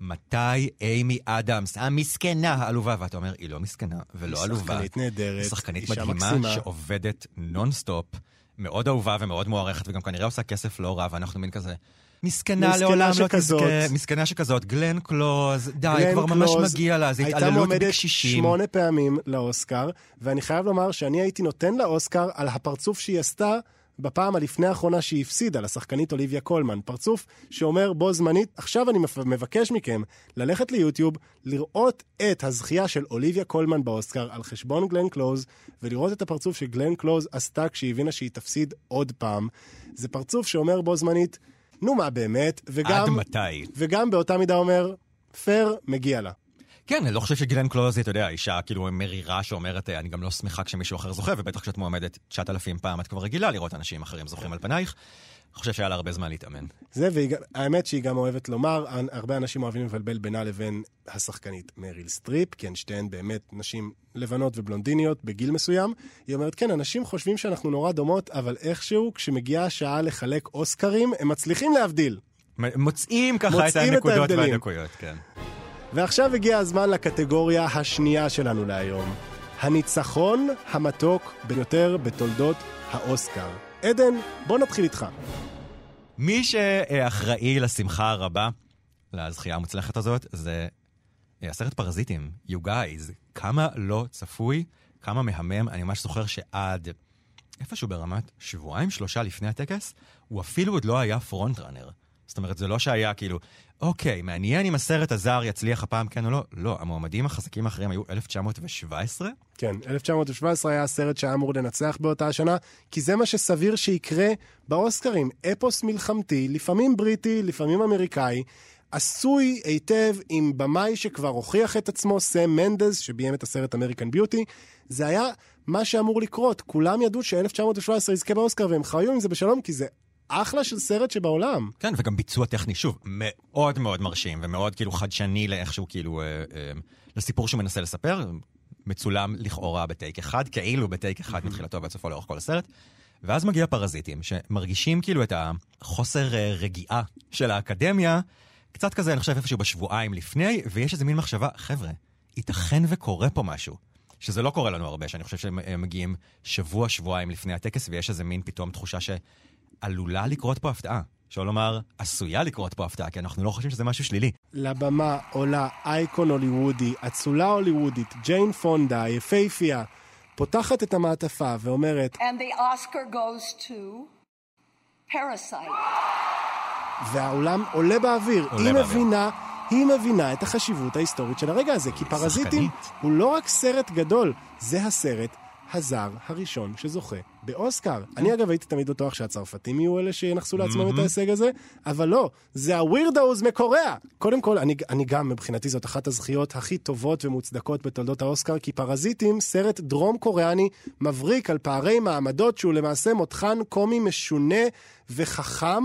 מתי אימי אדמס, המסכנה העלובה, ואתה אומר, היא לא מסכנה ולא עלובה. שחקנית נהדרת, שחקנית מדהימה שעובדת נונסטופ, מאוד אהובה ומאוד מוערכת, וגם כנראה עושה כסף לא רע, ואנחנו מין כזה, מסכנה לעולם לא תזכה, מסכנה שכזאת, גלן קלוז, די, כבר ממש מגיע לה, זה התעללות בקשישים. הייתה מועמדת 8 פעמים לאוסקר, ואני חייב לומר שאני הייתי נותן לאוסקר על הפרצוף שהיא עשתה, בפעם הלפני האחרונה שהיא הפסידה, לשחקנית אוליביה קולמן, פרצוף שאומר בו זמנית, עכשיו אני מבקש מכם ללכת ליוטיוב, לראות את הזכייה של אוליביה קולמן באוסקר על חשבון גלן קלוז, ולראות את הפרצוף שגלן קלוז עשתה כשהיא הבינה שהיא תפסיד עוד פעם. זה פרצוף שאומר בו זמנית, נו מה באמת, עד מתי? וגם באותה מידה אומר, פייר, מגיע לה. כן, אני לא חושב שגלן קלוז, אתה יודע, אישה כאילו מרירה שאומרת, אני גם לא שמחה כשמישהו אחר זוכה, ובטח כשאת מועמדת 9,000 פעם, את כבר רגילה לראות אנשים אחרים זוכים על פנייך. אני חושב שהיה לה הרבה זמן להתאמן. זה, והאמת שהיא גם אוהבת לומר, הרבה אנשים אוהבים לבלבל בינה לבין השחקנית מריל סטריפ, כי הן שתיהן באמת נשים לבנות ובלונדיניות בגיל מסוים. היא אומרת, כן, אנשים חושבים שאנחנו נורא דומות, אבל איכשהו, כשמגיעה השעה לחלק אוסקרים, הם מצליחים להבדיל. מוצאים ככה את הנקודות והדקויות, כן. ועכשיו הגיע הזמן לקטגוריה השנייה שלנו להיום. הניצחון המתוק ביותר בתולדות האוסקר. עדן, בוא נתחיל איתך. מי שאחראי לשמחה הרבה, לזכייה המוצלחת הזאת, זה הסרט פרזיטים, You Guys. כמה לא צפוי, כמה מהמם. אני ממש זוכר שעד איפשהו ברמת 2-3 לפני הטקס, הוא אפילו עוד לא היה פרונט ראנר. זאת אומרת, זה לא שהיה כאילו, אוקיי, מעניין אם הסרט הזר יצליח הפעם כן או לא. לא, המועמדים החזקים האחרים היו 1917. כן, 1917 היה הסרט שהיה אמור לנצח באותה השנה, כי זה מה שסביר שיקרה באוסקרים. אפוס מלחמתי, לפעמים בריטי, לפעמים אמריקאי, עשוי היטב עם במאי שכבר הוכיח את עצמו, סם מנדס, שביים את הסרט אמריקן ביוטי. זה היה מה שאמור לקרות. כולם ידעו ש-1917 יזכה באוסקר, והם חיו עם זה בשלום, כי זה אחלה של סרט שבעולם. כן, וגם ביצוע טכני, שוב, מאוד מאוד מרשים, ומאוד כאילו חדשני לאיכשהו כאילו, לסיפור שהוא מנסה לספר, מצולם לכאורה בטייק אחד, כאילו בטייק אחד מתחילתו ועד סופו לאורך כל הסרט. ואז מגיע פרזיטים, שמרגישים כאילו את החוסר רגיעה של האקדמיה, קצת כזה, אני חושב, איפשהו בשבועיים לפני, ויש איזה מין מחשבה, חבר'ה, ייתכן וקורה פה משהו. שזה לא קורה לנו הרבה, שאני חושב שהם מגיעים שבועיים לפני הטקס, ויש איזה מין פתאום תחושה שעלולה לקרות פה הפתעה. שלא לומר, עשויה לקרות פה הפתעה, כי אנחנו לא חושבים שזה משהו שלילי. לבמה עולה אייקון הוליוודי, אצולה הוליוודית, ג'יין פונדה, יפהפייה, פותחת את המעטפה ואומרת, And the Oscar goes to Parasite. והעולם עולה באוויר. היא מבינה את החשיבות ההיסטורית של הרגע הזה, כי פרזיטים הוא לא רק סרט גדול, זה הסרט הזר הראשון שזוכה באוסקר. אני אגב הייתי תמיד בטוח שהצרפתים יהיו אלה שינחסו לעצמם את ההישג הזה, אבל לא, זה הווירדאוז מקוריאה. קודם כל, אני גם מבחינתי זאת אחת הזכיות הכי טובות ומוצדקות בתולדות האוסקר, כי פרזיטים, סרט דרום קוריאני, מבריק על פערי מעמדות, שהוא למעשה מותחן קומי משונה וחכם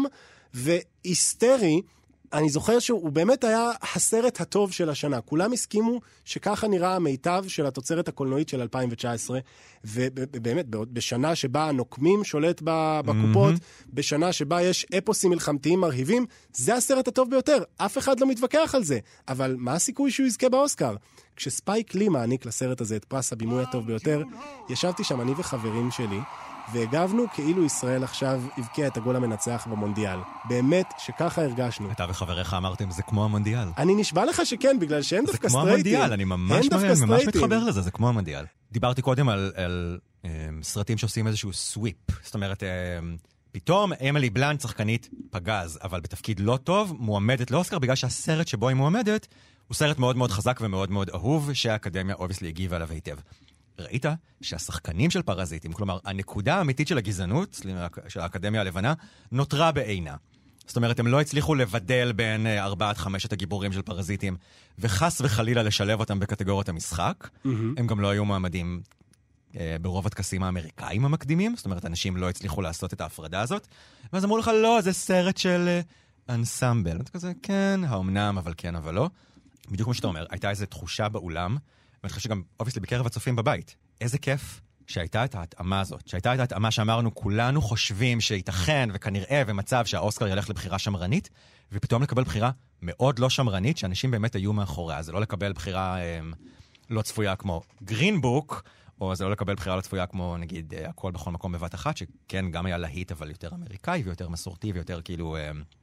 והיסטרי. אני זוכר שהוא באמת היה הסרט הטוב של השנה. כולם הסכימו שככה נראה המיטב של התוצרת הקולנועית של 2019, ובאמת, בשנה שבה הנוקמים שולט בקופות, בשנה שבה יש אפוסים מלחמתיים מרהיבים, זה הסרט הטוב ביותר. אף אחד לא מתווכח על זה. אבל מה הסיכוי שהוא יזכה באוסקר? כשספייק לי מעניק לסרט הזה את פרס הבימוי הטוב ביותר, ישבתי שם אני וחברים שלי, והגבנו כאילו ישראל עכשיו הבקיע את הגול המנצח במונדיאל. באמת שככה הרגשנו. אתה וחבריך אמרתם, זה כמו המונדיאל. אני נשבע לך שכן, בגלל שאין דווקא סטרייטים. זה כמו המונדיאל, אני ממש מתחבר לזה, זה כמו המונדיאל. דיברתי קודם על סרטים שעושים איזשהו סוויפ. זאת אומרת, פתאום אמילי בלנט, שחקנית פגז, אבל בתפקיד לא טוב, מועמדת לאוסקר, בגלל שהסרט שבו היא מועמדת, הוא סרט מאוד מאוד חזק ומאוד מאוד אהוב, שהאקדמיה אובייסלי הגיבה עליו היטב. ראית שהשחקנים של פרזיטים, כלומר, הנקודה האמיתית של הגזענות, של האקדמיה הלבנה, נותרה בעינה. זאת אומרת, הם לא הצליחו לבדל בין 4-5 הגיבורים של פרזיטים, וחס וחלילה לשלב אותם בקטגוריות המשחק. הם גם לא היו מעמדים ברוב הטקסים האמריקאים המקדימים, זאת אומרת, אנשים לא הצליחו לעשות את ההפרדה הזאת. ואז אמרו לך, לא, זה סרט של אנסמבל. אתה כזה, כן, האומנם, אבל כן, אבל לא. בדיוק כמו שאתה אומר, הייתה איזו תחושה באולם, ואני חושב שגם, אובייסלי, בקרב הצופים בבית. איזה כיף שהייתה את ההתאמה הזאת. שהייתה את ההתאמה שאמרנו, כולנו חושבים שייתכן וכנראה ומצב שהאוסקר ילך לבחירה שמרנית, ופתאום לקבל בחירה מאוד לא שמרנית, שאנשים באמת היו מאחוריה. זה לא לקבל בחירה לא צפויה כמו גרין בוק, או זה לא לקבל בחירה לא צפויה כמו, נגיד, הכל בכל מקום בבת אחת, שכן, גם היה להיט, אבל יותר אמריקאי ויותר מסורתי ויותר כאילו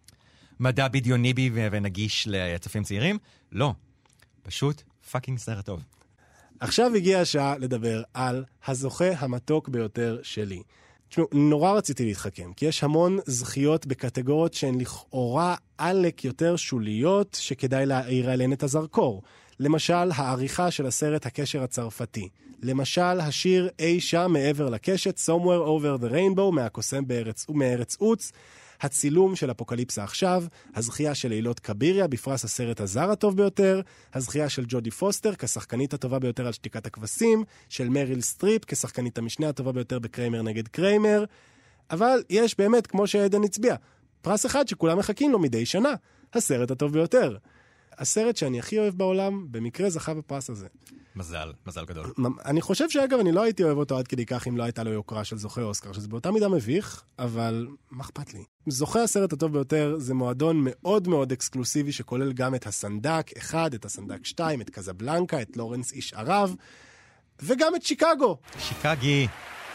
מדע בדיוני בי ונגיש לצופים צעירים. לא. פשוט פאקינג סרט טוב. עכשיו הגיעה השעה לדבר על הזוכה המתוק ביותר שלי. תשמעו, נורא רציתי להתחכם, כי יש המון זכיות בקטגוריות שהן לכאורה עלק יותר שוליות, שכדאי להעיר עליהן את הזרקור. למשל, העריכה של הסרט הקשר הצרפתי. למשל, השיר אי שם מעבר לקשת, Somewhere Over the Rainbow, מהקוסם מארץ עוץ, הצילום של אפוקליפסה עכשיו, הזכייה של לילות קביריה בפרס הסרט הזר הטוב ביותר, הזכייה של ג'ודי פוסטר כשחקנית הטובה ביותר על שתיקת הכבשים, של מריל סטריפ כשחקנית המשנה הטובה ביותר בקריימר נגד קריימר, אבל יש באמת, כמו שעדן הצביע, פרס אחד שכולם מחכים לו מדי שנה, הסרט הטוב ביותר. הסרט שאני הכי אוהב בעולם, במקרה זכה בפרס הזה. מזל גדול. אני חושב שאגב, אני לא הייתי אוהב אותו עד כדי כך אם לא הייתה לו יוקרה של זוכה אוסקר, שזה באותה מידה מביך, אבל מה אכפת לי? זוכה הסרט הטוב ביותר זה מועדון מאוד מאוד אקסקלוסיבי, שכולל גם את הסנדק 1, את הסנדק 2, את קזבלנקה, את לורנס איש ערב, וגם את שיקגו. שיקגי.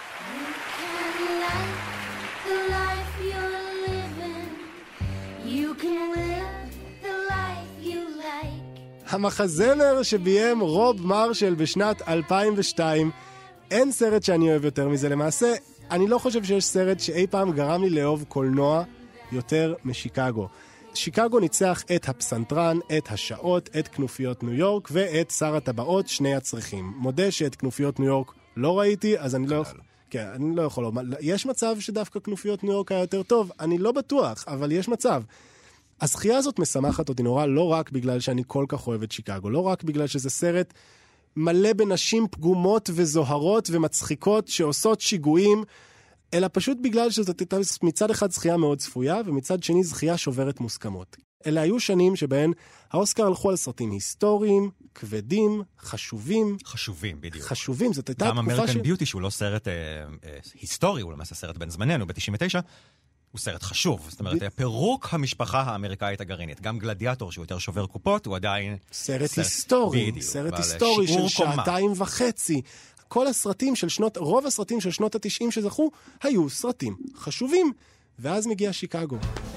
המחזמר שביים רוב מרשל בשנת 2002, אין סרט שאני אוהב יותר מזה. למעשה, אני לא חושב שיש סרט שאי פעם גרם לי לאהוב קולנוע יותר משיקגו. שיקגו ניצח את הפסנתרן, את השעות, את כנופיות ניו יורק ואת שר הטבעות, שני הצריכים. מודה שאת כנופיות ניו יורק לא ראיתי, אז אני לא יכול לומר. יש מצב שדווקא כנופיות ניו יורק היה יותר טוב? אני לא בטוח, אבל יש מצב. הזכייה הזאת משמחת אותי נורא, לא רק בגלל שאני כל כך אוהב את שיקגו, לא רק בגלל שזה סרט מלא בנשים פגומות וזוהרות ומצחיקות שעושות שיגועים, אלא פשוט בגלל שזאת הייתה מצד אחד זכייה מאוד צפויה, ומצד שני זכייה שוברת מוסכמות. אלה היו שנים שבהן האוסקר הלכו על סרטים היסטוריים, כבדים, חשובים. חשובים, בדיוק. חשובים, זאת הייתה תקופה גם אמריקן ביוטי, שהוא לא סרט היסטורי, הוא למעשה סרט בן זמננו, ב-99, הוא סרט חשוב. זאת אומרת, פירוק המשפחה האמריקאית הגרעינית. גם גלדיאטור, שהוא יותר שובר קופות, הוא עדיין סרט היסטורי. בדיוק, סרט היסטורי של 2.5 שעות. כל הסרטים של רוב הסרטים של שנות ה-90 שזכו, היו סרטים חשובים. ואז מגיע שיקגו.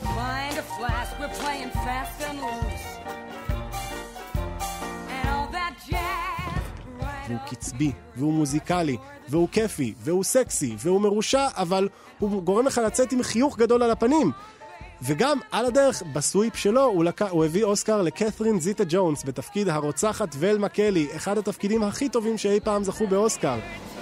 והוא קצבי, והוא מוזיקלי, והוא כיפי, והוא סקסי, והוא מרושע, אבל הוא גורם לך לצאת עם חיוך גדול על הפנים. וגם על הדרך, בסוויפ שלו, הוא הביא אוסקר לקת'רין זיטה ג'ונס, בתפקיד הרוצחת ול מקלי, אחד התפקידים הכי טובים שאי פעם זכו באוסקר.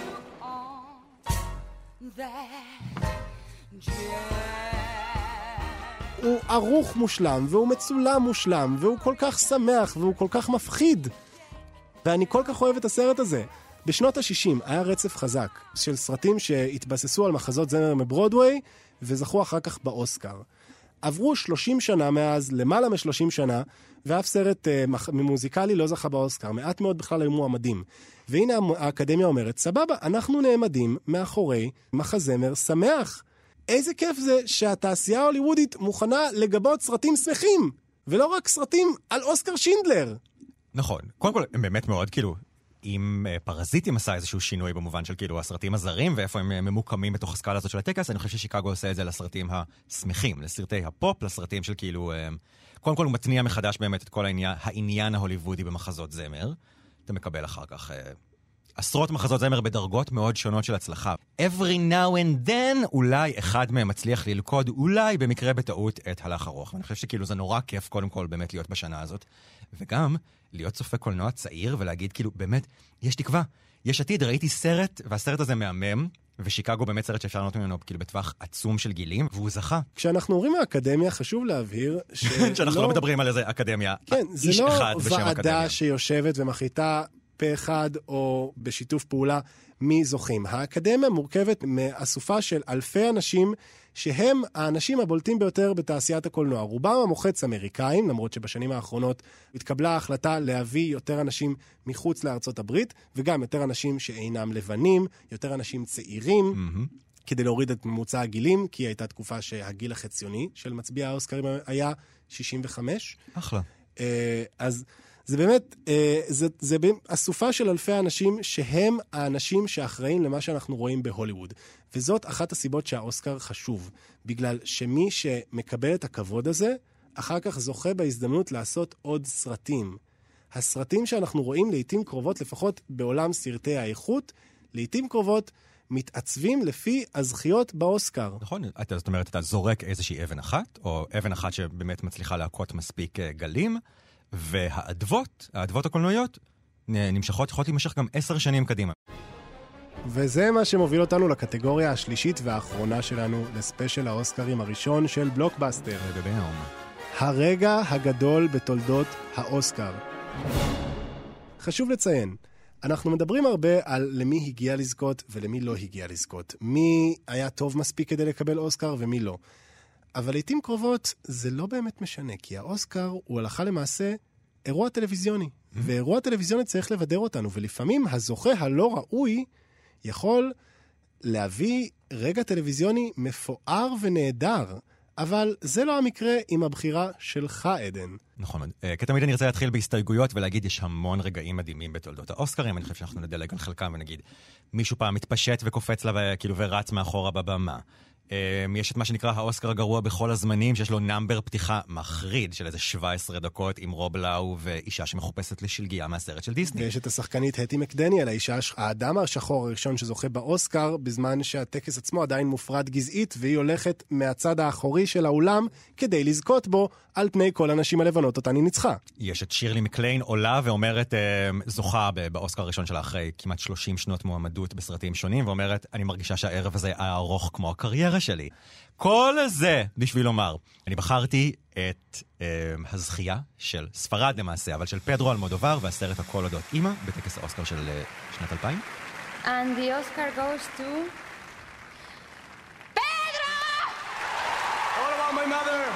הוא ערוך מושלם, והוא מצולם מושלם, והוא כל כך שמח, והוא כל כך מפחיד. ואני כל כך אוהב את הסרט הזה. בשנות ה-60 היה רצף חזק של סרטים שהתבססו על מחזות זמר מברודווי, וזכו אחר כך באוסקר. עברו 30 שנה מאז, למעלה מ-30 שנה, ואף סרט מוזיקלי לא זכה באוסקר. מעט מאוד בכלל היו מועמדים. והנה האקדמיה אומרת, סבבה, אנחנו נעמדים מאחורי מחזמר שמח. איזה כיף זה שהתעשייה ההוליוודית מוכנה לגבות סרטים שמחים, ולא רק סרטים על אוסקר שינדלר. נכון. קודם כל, הם באמת מאוד, כאילו, אם פרזיטים עשה איזשהו שינוי במובן של כאילו הסרטים הזרים, ואיפה הם ממוקמים בתוך הסקאלה הזאת של הטקס, אני חושב ששיקגו עושה את זה לסרטים השמחים, לסרטי הפופ, לסרטים של כאילו, קודם כל הוא מתניע מחדש באמת את כל העניין ההוליוודי במחזות זמר. אתה מקבל אחר כך עשרות מחזות זמר בדרגות מאוד שונות של הצלחה. Every now and then, אולי אחד מהם מצליח ללכוד, אולי במקרה בטעות את הלך ארוך. ואני חושב שכאילו זה נורא כיף קודם כל באמת להיות בשנה הזאת. וגם להיות צופה קולנוע צעיר ולהגיד כאילו באמת, יש תקווה, יש עתיד, ראיתי סרט, והסרט הזה מהמם, ושיקגו באמת סרט שאפשר לנות ממנו כאילו בטווח עצום של גילים, והוא זכה. כשאנחנו אומרים האקדמיה, חשוב להבהיר שאנחנו לא מדברים על איזה אקדמיה, כן, איש זה אחד לא בשם אקדמיה. ועדה שיושבת ומחליטה פה אחד או בשיתוף פעולה מי זוכים. האקדמיה מורכבת מאסופה של אלפי אנשים שהם האנשים הבולטים ביותר בתעשיית הקולנוע. רובם המוחץ אמריקאים, למרות שבשנים האחרונות התקבלה ההחלטה להביא יותר אנשים מחוץ לארצות הברית, וגם יותר אנשים שאינם לבנים, יותר אנשים צעירים, כדי להוריד את ממוצע הגילים, כי הייתה תקופה שהגיל החציוני של מצביע האוסקרים היה 65. אחלה. אז זה באמת, זה אסופה של אלפי אנשים שהם האנשים שאחראים למה שאנחנו רואים בהוליווד. וזאת אחת הסיבות שהאוסקר חשוב, בגלל שמי שמקבל את הכבוד הזה, אחר כך זוכה בהזדמנות לעשות עוד סרטים. הסרטים שאנחנו רואים לעתים קרובות, לפחות בעולם סרטי האיכות, לעתים קרובות מתעצבים לפי הזכיות באוסקר. נכון, זאת אומרת, אתה זורק איזושהי אבן אחת, או אבן אחת שבאמת מצליחה להכות מספיק גלים, והאדוות הקולנועיות, יכולות להימשך גם 10 שנים קדימה. וזה מה שמוביל אותנו לקטגוריה השלישית והאחרונה שלנו, לספיישל האוסקרים הראשון של בלוקבאסטר. הרגע הגדול בתולדות האוסקר. חשוב לציין, אנחנו מדברים הרבה על למי הגיע לזכות ולמי לא הגיע לזכות. מי היה טוב מספיק כדי לקבל אוסקר ומי לא. אבל לעתים קרובות זה לא באמת משנה, כי האוסקר הוא הלכה למעשה אירוע טלוויזיוני. ואירוע טלוויזיוני צריך לבדר אותנו, ולפעמים הזוכה הלא ראוי יכול להביא רגע טלוויזיוני מפואר ונהדר, אבל זה לא המקרה עם הבחירה שלך, עדן. נכון, כתמיד אני רוצה להתחיל בהסתייגויות ולהגיד, יש המון רגעים מדהימים בתולדות האוסקרים, אני חושב שאנחנו נדלג על חלקם ונגיד, מישהו פעם מתפשט וקופץ לה כאילו ורץ מאחורה בבמה. יש את מה שנקרא האוסקר הגרוע בכל הזמנים, שיש לו נאמבר פתיחה מחריד של איזה 17 דקות עם רוב לאו ואישה שמחופשת לשלגיה מהסרט של דיסני. ויש את השחקנית הטי מקדניאל, האדם השחור הראשון שזוכה באוסקר, בזמן שהטקס עצמו עדיין מופרד גזעית, והיא הולכת מהצד האחורי של האולם כדי לזכות בו על פני כל הנשים הלבנות אותן היא ניצחה. יש את שירלי מקליין עולה ואומרת, זוכה באוסקר הראשון שלה אחרי כמעט 30 שנות מועמדות בסרטים שונים, ואומרת, אני מרגישה שהערב הזה היה ארוך כמו הקריירה שלי. כל זה בשביל לומר, אני בחרתי את הזכייה של ספרד למעשה, אבל של פדרו אלמודובר והסרט הכל אודות אמא, בטקס האוסקר של שנת 2000. And the Oscar goes to... All about my mother.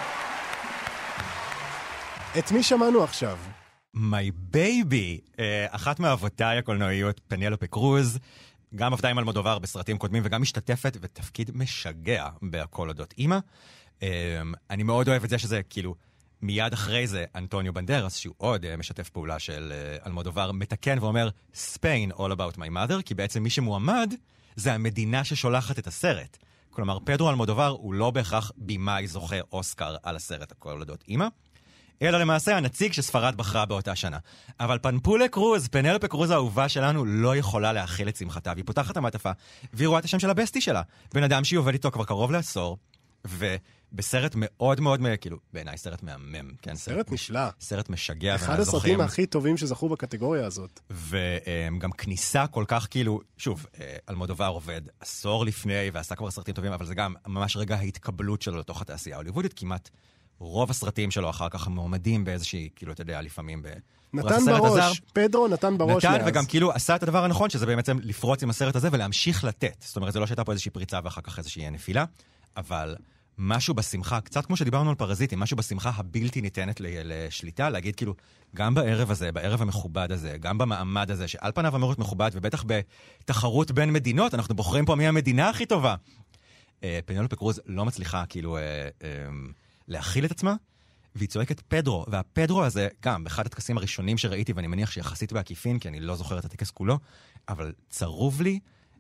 את מי שמענו עכשיו? My baby, אחת מאהבותיי הקולנועיות, פנלופי קרוז, גם עבדה עם אלמודובר בסרטים קודמים וגם משתתפת בתפקיד משגע בהכל אודות אמא. אני מאוד אוהב את זה שזה כאילו מיד אחרי זה אנטוניו בנדרס, שהוא עוד משתף פעולה של אלמודובר, מתקן ואומר Spain all about my mother, כי בעצם מי שמועמד זה המדינה ששולחת את הסרט. כלומר, פדרו אלמודובר הוא לא בהכרח בימאי זוכה אוסקר על הסרט הכל אודות אמא, אלא למעשה הנציג שספרד בחרה באותה שנה. אבל פנלופי קרוז האהובה שלנו לא יכולה להכיל את שמחתה, והיא פותחת המעטפה, והיא רואה את השם של הבסטי שלה. בן אדם שהיא עובד איתו כבר קרוב לעשור, ובסרט מאוד מאוד, כאילו, בעיניי סרט מהמם. כן, סרט נפלא. סרט משגע. אחד הסרטים הכי טובים שזכו בקטגוריה הזאת. וגם כניסה כל כך כאילו, שוב, אלמודובר עובד עשור לפני, ועשה כבר סרטים טובים, אבל זה גם ממש רגע ההתקבלות שלו לתוך התעשייה ההוליוודית, כמעט רוב הסרטים שלו אחר כך מועמדים באיזושהי, כאילו, אתה יודע, לפעמים נתן בראש, פדרו נתן בראש נתן, וגם כאילו עשה את הדבר הנכון, שזה בעצם לפרוץ עם הסרט הזה ולהמשיך לתת. זאת אומרת, זה לא שהייתה פה איזושהי פריצה ואחר כך איזושהי נפילה, אבל משהו בשמחה, קצת כמו שדיברנו על פרזיטים, משהו בשמחה הבלתי ניתנת לשליטה, להגיד כאילו, גם בערב הזה, בערב המכובד הזה, גם במעמד הזה, שעל פניו אמור להיות מכובד, ובטח בתחרות בין מדינות, אנחנו בוחרים פה מי המדינה הכי טובה. פנלופי קרוז לא מצליחה כאילו להכיל את עצמה, והיא צועקת פדרו, והפדרו הזה, גם באחד הטקסים הראשונים שראיתי, ואני מניח שיחסית בעקיפין, כי אני לא זוכר את הטקס כולו, אבל צרוב לי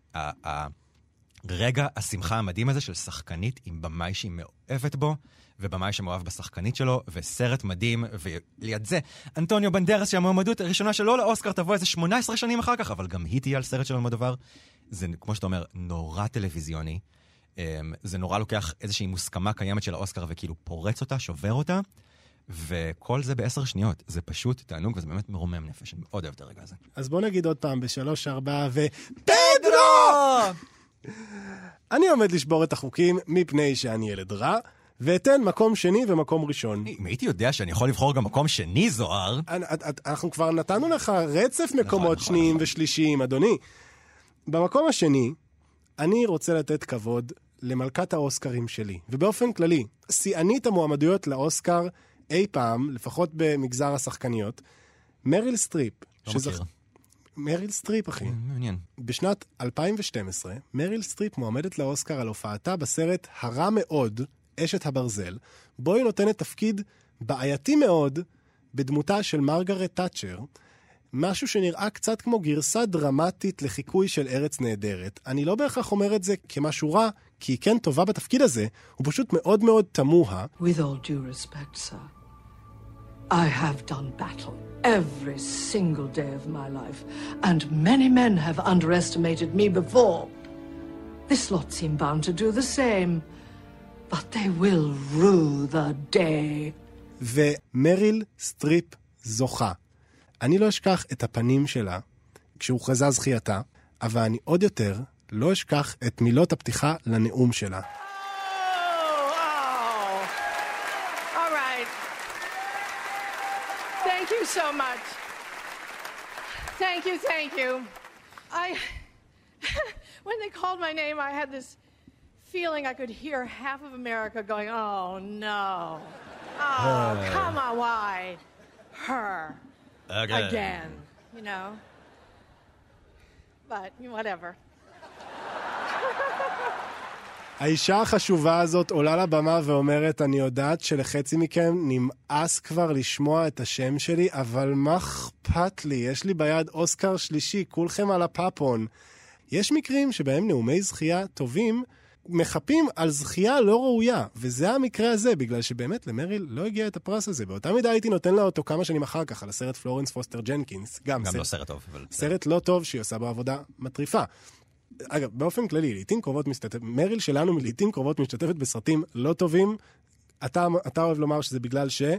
רגע השמחה המדהים הזה של שחקנית עם במאי שהיא מאוהבת בו, ובמאי שמאוהב בשחקנית שלו, וסרט מדהים, וליד זה, אנטוניו בנדרס, שהמועמדות הראשונה שלו לאוסקר תבוא איזה 18 שנים אחר כך, אבל גם היא תהיה על סרט של אלמודובר. זה, כמו שאתה אומר, נורא טלוויזיוני. זה נורא לוקח איזושהי מוסכמה קיימת של האוסקר, וכאילו פורץ אותה, שובר אותה, וכל זה ב10 שניות. זה פשוט תענוג, וזה באמת מרומם נפש. אני מאוד אוהב את הרגע הזה. אז בוא נגיד עוד פעם, ב3-4 פדרו! אני עומד לשבור את החוקים מפני שאני ילד רע, ואתן מקום שני ומקום ראשון. אם הייתי יודע שאני יכול לבחור גם מקום שני, זוהר. אנחנו כבר נתנו לך רצף מקומות שניים ושלישיים, אדוני. במקום השני, אני רוצה לתת כבוד למלכת האוסקרים שלי. ובאופן כללי, שיאנית המועמדויות לאוסקר אי פעם, לפחות במגזר השחקניות, מריל סטריפ. לא מכיר. מריל סטריפ, אחי. מעניין. בשנת 2012, מריל סטריפ מועמדת לאוסקר על הופעתה בסרט הרע מאוד, אשת הברזל, בו היא נותנת תפקיד בעייתי מאוד בדמותה של מרגרט תאצ'ר, משהו שנראה קצת כמו גרסה דרמטית לחיקוי של ארץ נהדרת. אני לא בהכרח אומר את זה כמשהו רע, כי היא כן טובה בתפקיד הזה, הוא פשוט מאוד מאוד תמוה. With all due respect, sir, I have done battle every single day of my life, and many men have underestimated me before. This lot seem bound to do the same, but they will rue the day. ומריל סטריפ זוכה. אני לא אשכח את הפנים שלה כשהוכרזה זכייתה, אבל אני עוד יותר לא אשכח את מילות הפתיחה לנאום שלה. All right. Thank you so much. Thank you. When they called my name, I had this feeling I could hear half of America going, oh no. Oh, come on, why? Her. Again, you know. But whatever. האישה החשובה הזאת עולה לבמה ואומרת, אני יודעת שלחצי מכם נמאס כבר לשמוע את השם שלי, אבל מה אכפת לי? יש לי ביד אוסקר שלישי, כולכם על הפאפון. יש מקרים שבהם נאומי זכייה טובים מחפים על זכייה לא ראויה, וזה המקרה הזה, בגלל שבאמת למריל לא הגיע את הפרס הזה. באותה מידה הייתי נותן לה אותו כמה שנים אחר כך, על הסרט פלורנס פוסטר ג'נקינס. גם לא סרט טוב. סרט לא טוב שהיא עושה בעבודה מטריפה. אגב, באופן כללי, לעתים קרובות מריל שלנו לעתים קרובות משתתפת בסרטים לא טובים. אתה אוהב לומר שזה בגלל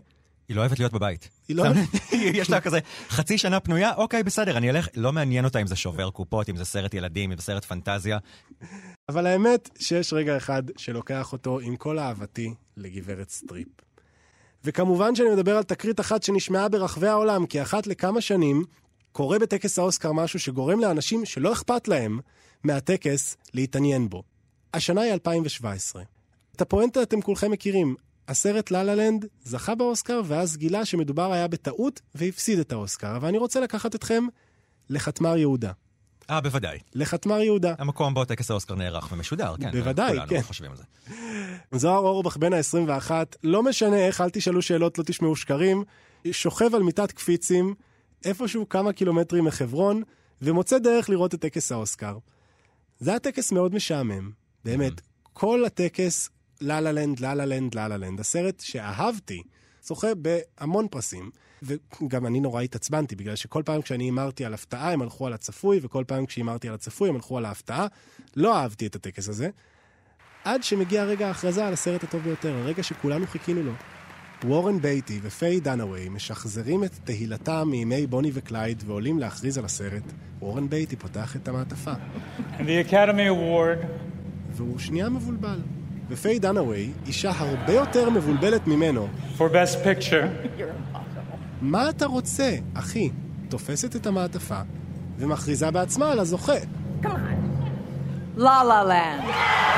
היא לא אוהבת להיות בבית. היא לא... יש לה כזה חצי שנה פנויה, אוקיי, בסדר, אני אלך, לא מעניין אותה אם זה שובר קופות, אם זה סרט ילדים, אם זה סרט פנטזיה. אבל האמת שיש רגע אחד שלוקח אותו עם כל אהבתי לגברת סטריפ. וכמובן שאני מדבר על תקרית אחת שנשמעה ברחבי העולם, כי אחת לכמה שנים קורה בטקס האוסקר משהו שגורם לאנשים שלא אכפת להם מהטקס להתעניין בו. השנה היא 2017. את הפואנטה אתם כולכם מכירים. הסרט לה לה לנד זכה באוסקר, ואז גילה שמדובר היה בטעות והפסיד את האוסקר. ואני רוצה לקחת אתכם לחתמר יהודה. בוודאי. לחתמר יהודה. המקום בו טקס האוסקר נערך ומשודר, כן. בוודאי, כן. חושבים על זה. זוהר אורבך בן ה-21, לא משנה איך, אל תשאלו שאלות, לא תשמעו שקרים, שוכב על מיטת קפיצים, איפשהו כמה קילומטרים מחברון, ומוצא דרך לראות את טקס האוסקר. זה היה טקס מאוד משעמם, באמת. כל הטקס, לה לה לנד, לה לה לנד, לה לה לנד. הסרט שאהבתי, זוכה בהמון פרסים, וגם אני נורא התעצבנתי, בגלל שכל פעם כשאני אמרתי על הפתעה, הם הלכו על הצפוי, וכל פעם כשאמרתי על הצפוי, הם הלכו על ההפתעה. לא אהבתי את הטקס הזה, עד שמגיע רגע ההכרזה על הסרט הטוב ביותר, הרגע שכולנו חיכינו לו. וורן בייטי ופיי דנאווי משחזרים את תהילתם מימי בוני וקלייד ועולים להכריז על הסרט. וורן בייטי פותח את המעטפה. And the Academy Award. והוא שנייה מבולבל. ופיי דנאווי, אישה הרבה יותר מבולבלת ממנו. For Best Picture. מה אתה רוצה, אחי? תופסת את המעטפה ומכריזה בעצמה על הזוכה. Come on. La La Land.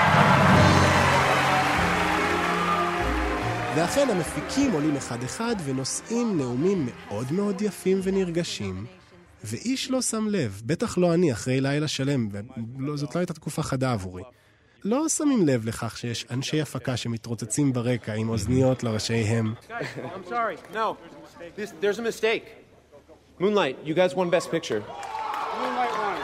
ואכן המפיקים עולים אחד אחד ונושאים נאומים מאוד מאוד יפים ונרגשים, ואיש לא שם לב, בטח לא אני אחרי לילה שלם, וזאת לא הייתה תקופה חדה עבורי. לא שמים לב לכך שיש אנשי הפקה שמתרוצצים ברקע עם אוזניות לראשיהם. I'm sorry, no, there's a mistake. Moonlight, you guys won Best Picture. Moonlight won.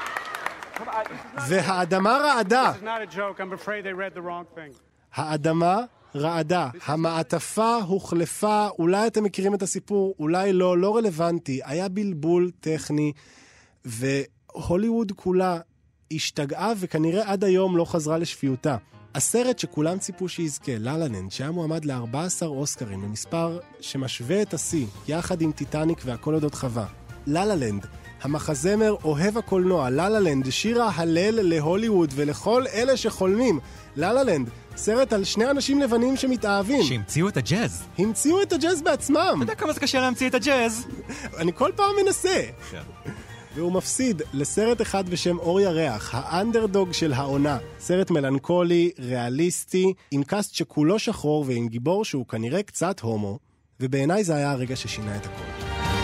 והאדמה רעדה. This is not a joke, I'm afraid they read the wrong thing. האדמה רעדה, המעטפה הוחלפה, אולי אתם מכירים את הסיפור, אולי לא, לא רלוונטי, היה בלבול טכני, והוליווד כולה השתגעה וכנראה עד היום לא חזרה לשפיותה. הסרט שכולם ציפו שיזכה, לה לה לנד, שהיה מועמד ל14 אוסקרים, למספר שמשווה את השיא, יחד עם טיטניק והכל אודות חווה. לה לה לנד, המחזמר אוהב הקולנוע, לה לה לנד, שיר ההלל להוליווד ולכל אלה שחולמים. לה לה לנד, סרט על שני אנשים לבנים שמתאהבים. שהמציאו את הג'אז. המציאו את הג'אז בעצמם. אתה יודע כמה זה קשה להמציא את הג'אז? אני כל פעם מנסה. והוא מפסיד לסרט אחד בשם אור ירח, האנדרדוג של העונה. סרט מלנכולי, ריאליסטי, עם קאסט שכולו שחור ועם גיבור שהוא כנראה קצת הומו, ובעיניי זה היה הרגע ששינה את הכל.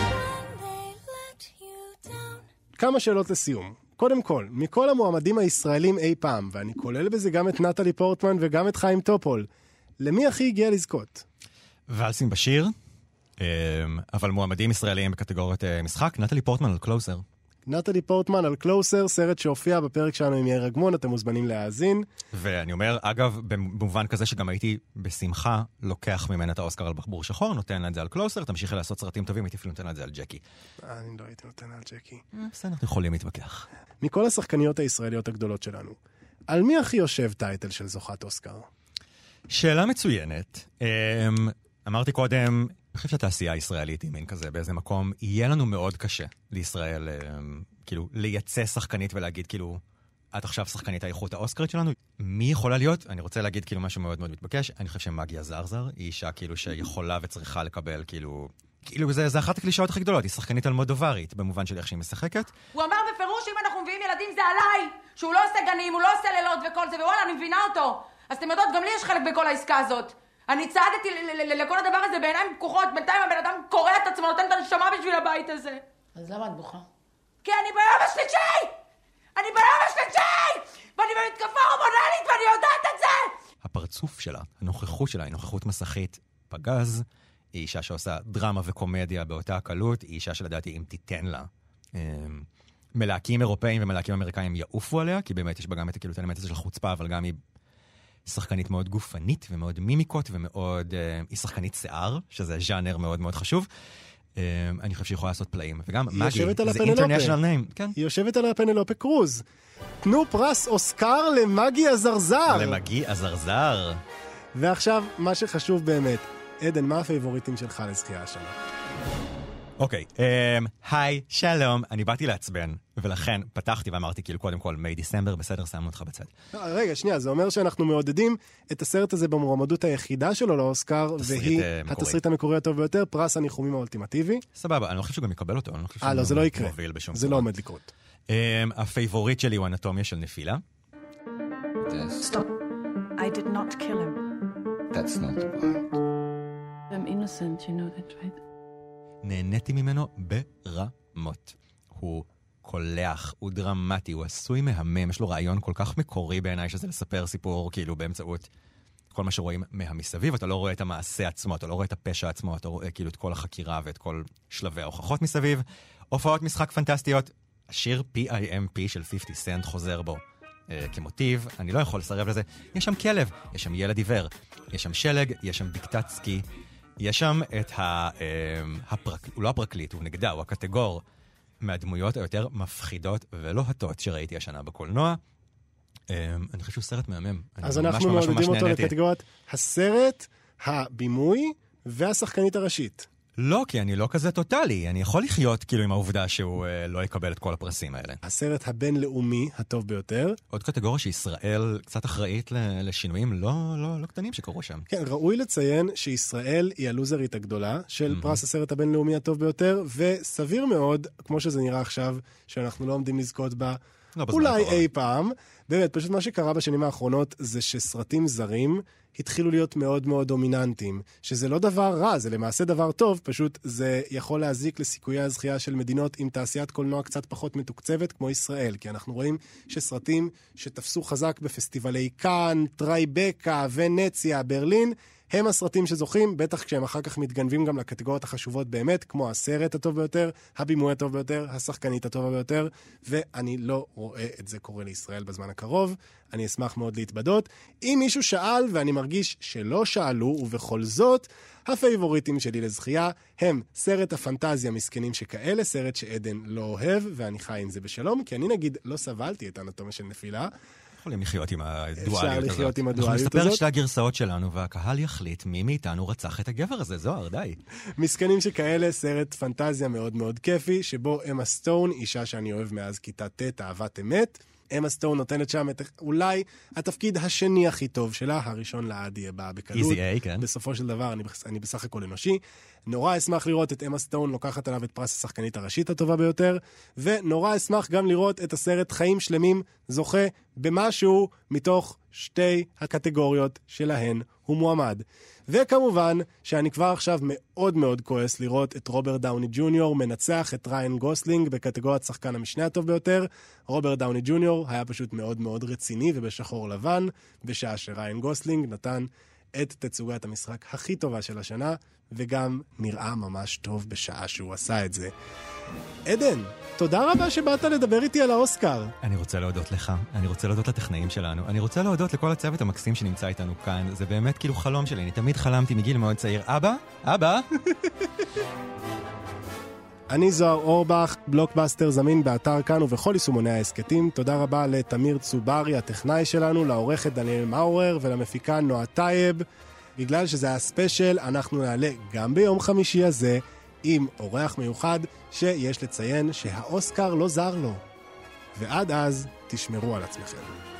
כמה שאלות לסיום. קודם כל, מכל המועמדים הישראלים אי פעם, ואני כולל בזה גם את נטלי פורטמן וגם את חיים טופול, למי הכי הגיע לזכות? ולסים בשיר, אבל מועמדים ישראלים בקטגוריית משחק, נטלי פורטמן על קלוסר. נטלי פורטמן על קלוסר, סרט שהופיע בפרק שלנו עם יאיר אגמון, אתם מוזמנים להאזין. ואני אומר, אגב, במובן כזה שגם הייתי בשמחה לוקח ממנה את האוסקר על בחבור שחור, נותן לה את זה על קלוסר, תמשיך לעשות סרטים טובים, הייתי אפילו נותן לה את זה על ג'קי. אני לא הייתי נותן לה על ג'קי. בסדר, אנחנו יכולים להתווכח. מכל השחקניות הישראליות הגדולות שלנו, על מי הכי יושב טייטל של זוכת אוסקר? שאלה מצוינת. אמרתי קודם, אני חושב שהתעשייה הישראלית היא מין כזה, באיזה מקום, יהיה לנו מאוד קשה לישראל, כאילו, לייצא שחקנית ולהגיד, כאילו, את עכשיו שחקנית האיכות האוסקרית שלנו. מי יכולה להיות? אני רוצה להגיד, כאילו, משהו מאוד מאוד מתבקש. אני חושב שמגיה זרזר היא אישה, כאילו, שיכולה וצריכה לקבל, כאילו, זה אחת הקלישאות הכי גדולות, היא שחקנית אלמודוברית, במובן של איך שהיא משחקת. הוא אמר בפירוש, אם אנחנו מביאים ילדים זה עליי, שהוא לא עושה גנים, הוא לא עושה לילות וכל זה, ווואלה, אני מבינה אותו. אז אתם יודעות, גם לי יש חלק בכל העסקה הזאת. אני צעדתי לכל הדבר הזה בעיניים פקוחות, בינתיים הבן אדם קורא את עצמו, נותן את הנשמה בשביל הבית הזה. אז למה את בוכה? כי אני ביום השלישי! אני ביום השלישי! ואני במתקפה הורמונלית ואני יודעת את זה! הפרצוף שלה, הנוכחות שלה, היא נוכחות מסכית פגז, היא אישה שעושה דרמה וקומדיה באותה הקלות, היא אישה שלדעתי אם תיתן לה. מלהקים אירופאים ומלהקים אמריקאים יעופו עליה, כי באמת יש בה גם את האלמנט הזה של חוצפה, אבל גם היא שחקנית מאוד גופנית ומאוד מימיקות ומאוד, היא שחקנית שיער, שזה ז'אנר מאוד מאוד חשוב. אני חושב שהיא יכולה לעשות פלאים. וגם מגי, זה international name. כן. היא יושבת על הפנלופה קרוז. תנו פרס אוסקר למגי הזרזר. למגי הזרזר. ועכשיו, מה שחשוב באמת, עדן, מה הפייבוריטים שלך לזכייה השנה? אוקיי, היי, שלום, אני באתי לעצבן, ולכן פתחתי ואמרתי כאילו קודם כל, מי דיסמבר, בסדר, שמנו אותך בצד. רגע, שנייה, זה אומר שאנחנו מעודדים את הסרט הזה במועמדות היחידה שלו לאוסקר, והיא התסריט המקורי הטוב ביותר, פרס הניחומים האולטימטיבי. סבבה, אני לא חושב שהוא גם יקבל אותו. לא, זה לא יקרה. זה לא עומד לקרות. הפייבוריט שלי הוא אנטומיה של נפילה. Stop. I did not kill him. That's not the point. I'm innocent, you know that, right? נהניתי ממנו ברמות. הוא קולח, הוא דרמטי, הוא עשוי מהמם, יש לו רעיון כל כך מקורי בעיניי שזה לספר סיפור כאילו באמצעות כל מה שרואים מהמסביב, אתה לא רואה את המעשה עצמו, אתה לא רואה את הפשע עצמו, אתה רואה כאילו את כל החקירה ואת כל שלבי ההוכחות מסביב. הופעות משחק פנטסטיות, השיר P.I.M.P. של 50 סנט חוזר בו כמוטיב, אני לא יכול לסרב לזה. יש שם כלב, יש שם ילד עיוור, יש שם שלג, יש שם בקתת סקי, יש שם את הוא לא הפרקליט, הוא נגדה, הוא הקטגור מהדמויות היותר מפחידות ולא הטות שראיתי השנה בקולנוע. אני חושב שהוא סרט מהמם. אז אנחנו מעודדים אותו לקטגוריית הסרט, הבימוי והשחקנית הראשית. לא, כי אני לא כזה טוטלי. אני יכול לחיות כאילו עם העובדה שהוא לא יקבל את כל הפרסים האלה. הסרט הבינלאומי הטוב ביותר. עוד קטגוריה שישראל קצת אחראית לשינויים לא קטנים שקורו שם. כן, ראוי לציין שישראל היא הלוזרית הגדולה של פרס הסרט הבינלאומי הטוב ביותר, וסביר מאוד, כמו שזה נראה עכשיו, שאנחנו לא עומדים לזכות בה אולי אי פעם. באמת, פשוט מה שקרה בשנים האחרונות זה שסרטים זרים התחילו להיות מאוד מאוד דומיננטיים, שזה לא דבר רע, זה למעשה דבר טוב, פשוט זה יכול להזיק לסיכויי הזכייה של מדינות עם תעשיית קולנוע קצת פחות מתוקצבת כמו ישראל, כי אנחנו רואים שסרטים שתפסו חזק בפסטיבלי קאן, טרייבקה, ונציה, ברלין, הם הסרטים שזוכים, בטח כשהם אחר כך מתגנבים גם לקטגוריות החשובות באמת, כמו הסרט הטוב ביותר, הבימוי הטוב ביותר, השחקנית הטובה ביותר, ואני לא רואה את זה קורה לישראל בזמן הקרוב. אני אשמח מאוד להתבדות. אם מישהו שאל, ואני מרגיש שלא שאלו, ובכל זאת, הפייבוריטים שלי לזכייה הם סרט הפנטזיה מסכנים שכאלה, סרט שעדן לא אוהב, ואני חי עם זה בשלום, כי אני נגיד לא סבלתי את האנטומיה של נפילה, יכולים לחיות עם הדואליות הזאת. אפשר לחיות עם הדואליות הזאת. אנחנו נספר את שתי הגרסאות שלנו, והקהל יחליט מי מאיתנו רצח את הגבר הזה. זוהר, די. מסכנים שכאלה, סרט פנטזיה מאוד מאוד כיפי, שבו אמה סטון, אישה שאני אוהב מאז כיתה ט', אהבת אמת. אמה סטון נותנת שם את אולי התפקיד השני הכי טוב שלה, הראשון לעד יהיה בא בקלות. Easy A, כן. בסופו של דבר, אני בסך הכל אנושי. נורא אשמח לראות את אמה סטון לוקחת עליו את פרס השחקנית הראשית הטובה ביותר, ונורא אשמח גם לראות את הסרט חיים שלמים זוכה במשהו מתוך שתי הקטגוריות שלהן הוא מועמד. וכמובן שאני כבר עכשיו מאוד מאוד כועס לראות את רוברט דאוני ג'וניור מנצח את ריין גוסלינג בקטגוריית שחקן המשנה הטוב ביותר. רוברט דאוני ג'וניור היה פשוט מאוד מאוד רציני ובשחור לבן, בשעה שריין גוסלינג נתן את תצוגת המשחק הכי טובה של השנה, וגם נראה ממש טוב בשעה שהוא עשה את זה. עדן, תודה רבה שבאת לדבר איתי על האוסקר. אני רוצה להודות לך, אני רוצה להודות לטכנאים שלנו, אני רוצה להודות לכל הצוות המקסים שנמצא איתנו כאן, זה באמת כאילו חלום שלי, אני תמיד חלמתי מגיל מאוד צעיר, אבא? אני זוהר אורבך, בלוקבאסטר זמין באתר כאן ובכל יישומוני העסקתים. תודה רבה לתמיר צוברי, הטכנאי שלנו, לעורכת דניאל מאורר ולמפיקה נועה טייב. בגלל שזה היה ספיישל, אנחנו נעלה גם ביום חמישי הזה עם אורח מיוחד שיש לציין שהאוסקר לא זר לו. ועד אז, תשמרו על עצמכם.